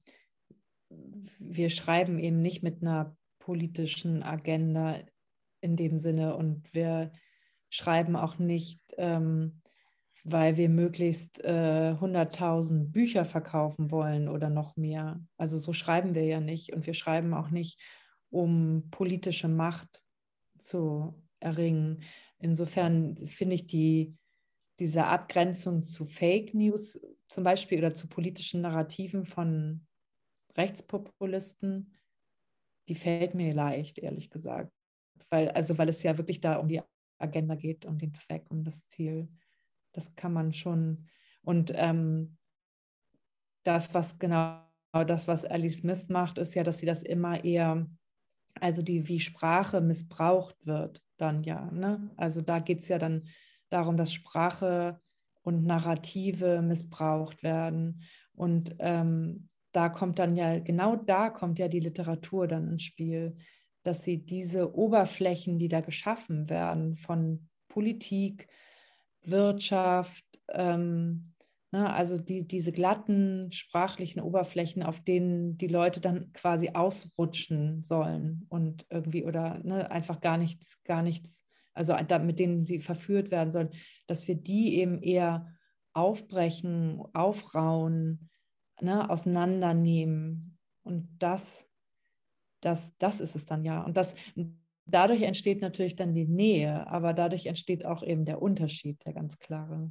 wir schreiben eben nicht mit einer politischen Agenda in dem Sinne und wir schreiben auch nicht, ähm, weil wir möglichst äh, hunderttausend Bücher verkaufen wollen oder noch mehr. Also so schreiben wir ja nicht und wir schreiben auch nicht, um politische Macht zu erringen. Insofern finde ich die, diese Abgrenzung zu Fake News zum Beispiel oder zu politischen Narrativen von Rechtspopulisten, die fällt mir leicht, ehrlich gesagt. Weil, also, weil es ja wirklich da um die Agenda geht, um den Zweck, um das Ziel. Das kann man schon. Und ähm, das, was genau das, was Ellie Smith macht, ist ja, dass sie das immer eher, also die, wie Sprache missbraucht wird, dann ja. Ne? Also da geht es ja dann darum, dass Sprache und Narrative missbraucht werden. Und ähm, da kommt dann ja, genau da kommt ja die Literatur dann ins Spiel, dass sie diese Oberflächen, die da geschaffen werden von Politik, Wirtschaft, ähm, ne, also die, diese glatten sprachlichen Oberflächen, auf denen die Leute dann quasi ausrutschen sollen und irgendwie oder ne, einfach gar nichts, gar nichts, also da, mit denen sie verführt werden sollen, dass wir die eben eher aufbrechen, aufrauen, ne, auseinandernehmen. Und das, das, das ist es dann ja. Und das, dadurch entsteht natürlich dann die Nähe, aber dadurch entsteht auch eben der Unterschied, der ganz klare.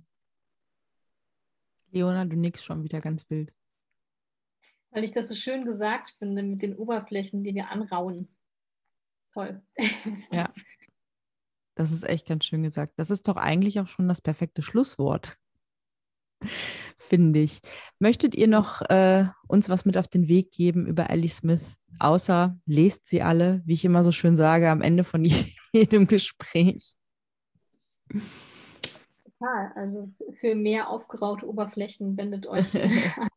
Leona, du nickst schon wieder ganz wild. Weil ich das so schön gesagt finde mit den Oberflächen, die wir anrauen. Toll. Ja, das ist echt ganz schön gesagt. Das ist doch eigentlich auch schon das perfekte Schlusswort, finde ich. Möchtet ihr noch äh, uns was mit auf den Weg geben über Ellie Smith? Außer lest sie alle, wie ich immer so schön sage, am Ende von jedem Gespräch. Total, also für mehr aufgeraute Oberflächen wendet euch an.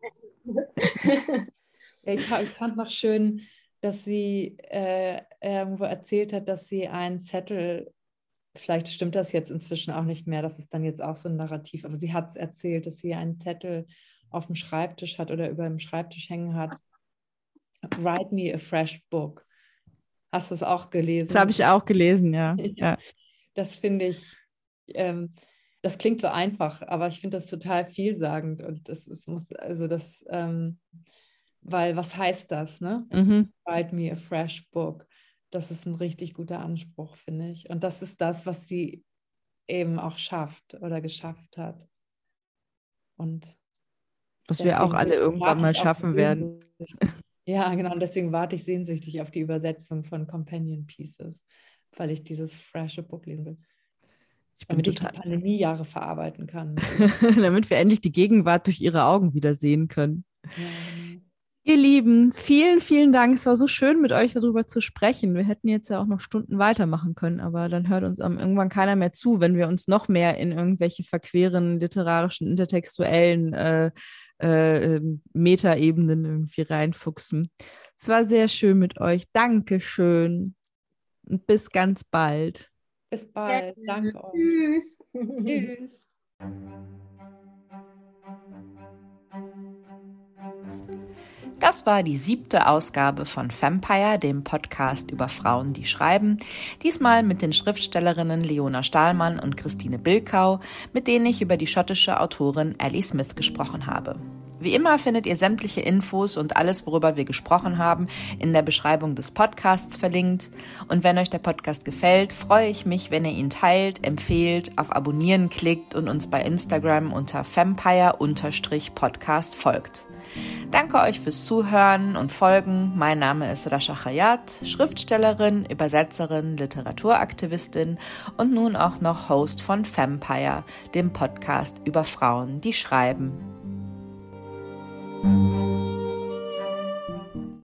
Ja, ich, ich fand noch schön, dass sie äh, irgendwo erzählt hat, dass sie einen Zettel, vielleicht stimmt das jetzt inzwischen auch nicht mehr, das ist dann jetzt auch so ein Narrativ, aber sie hat es erzählt, dass sie einen Zettel auf dem Schreibtisch hat oder über dem Schreibtisch hängen hat. Write me a fresh book. Hast du es auch gelesen? Das habe ich auch gelesen, ja. Ja, ja. Das finde ich, ähm, das klingt so einfach, aber ich finde das total vielsagend und das ist, muss, also das, ähm, weil was heißt das, ne? Mhm. Write me a fresh book. Das ist ein richtig guter Anspruch, finde ich. Und das ist das, was sie eben auch schafft oder geschafft hat. Und was wir auch alle irgendwann mal schaffen werden. Ja, genau. Und deswegen warte ich sehnsüchtig auf die Übersetzung von Companion Pieces, weil ich dieses frische Book lesen will. Ich bin damit total... ich die Pandemiejahre verarbeiten kann. Damit wir endlich die Gegenwart durch ihre Augen wieder sehen können. Ja, genau. Ihr Lieben, vielen, vielen Dank. Es war so schön, mit euch darüber zu sprechen. Wir hätten jetzt ja auch noch Stunden weitermachen können, aber dann hört uns irgendwann keiner mehr zu, wenn wir uns noch mehr in irgendwelche verqueren, literarischen, intertextuellen äh, äh, Metaebenen irgendwie reinfuchsen. Es war sehr schön mit euch. Dankeschön und bis ganz bald. Bis bald. Ja. Danke euch. Tschüss. Tschüss. Das war die siebte Ausgabe von Fempire, dem Podcast über Frauen, die schreiben. Diesmal mit den Schriftstellerinnen Leona Stahlmann und Christine Bilkau, mit denen ich über die schottische Autorin Ellie Smith gesprochen habe. Wie immer findet ihr sämtliche Infos und alles, worüber wir gesprochen haben, in der Beschreibung des Podcasts verlinkt. Und wenn euch der Podcast gefällt, freue ich mich, wenn ihr ihn teilt, empfehlt, auf Abonnieren klickt und uns bei Instagram unter Fempire Podcast folgt. Danke euch fürs Zuhören und Folgen. Mein Name ist Rasha Khayat, Schriftstellerin, Übersetzerin, Literaturaktivistin und nun auch noch Host von Fempire, dem Podcast über Frauen, die schreiben.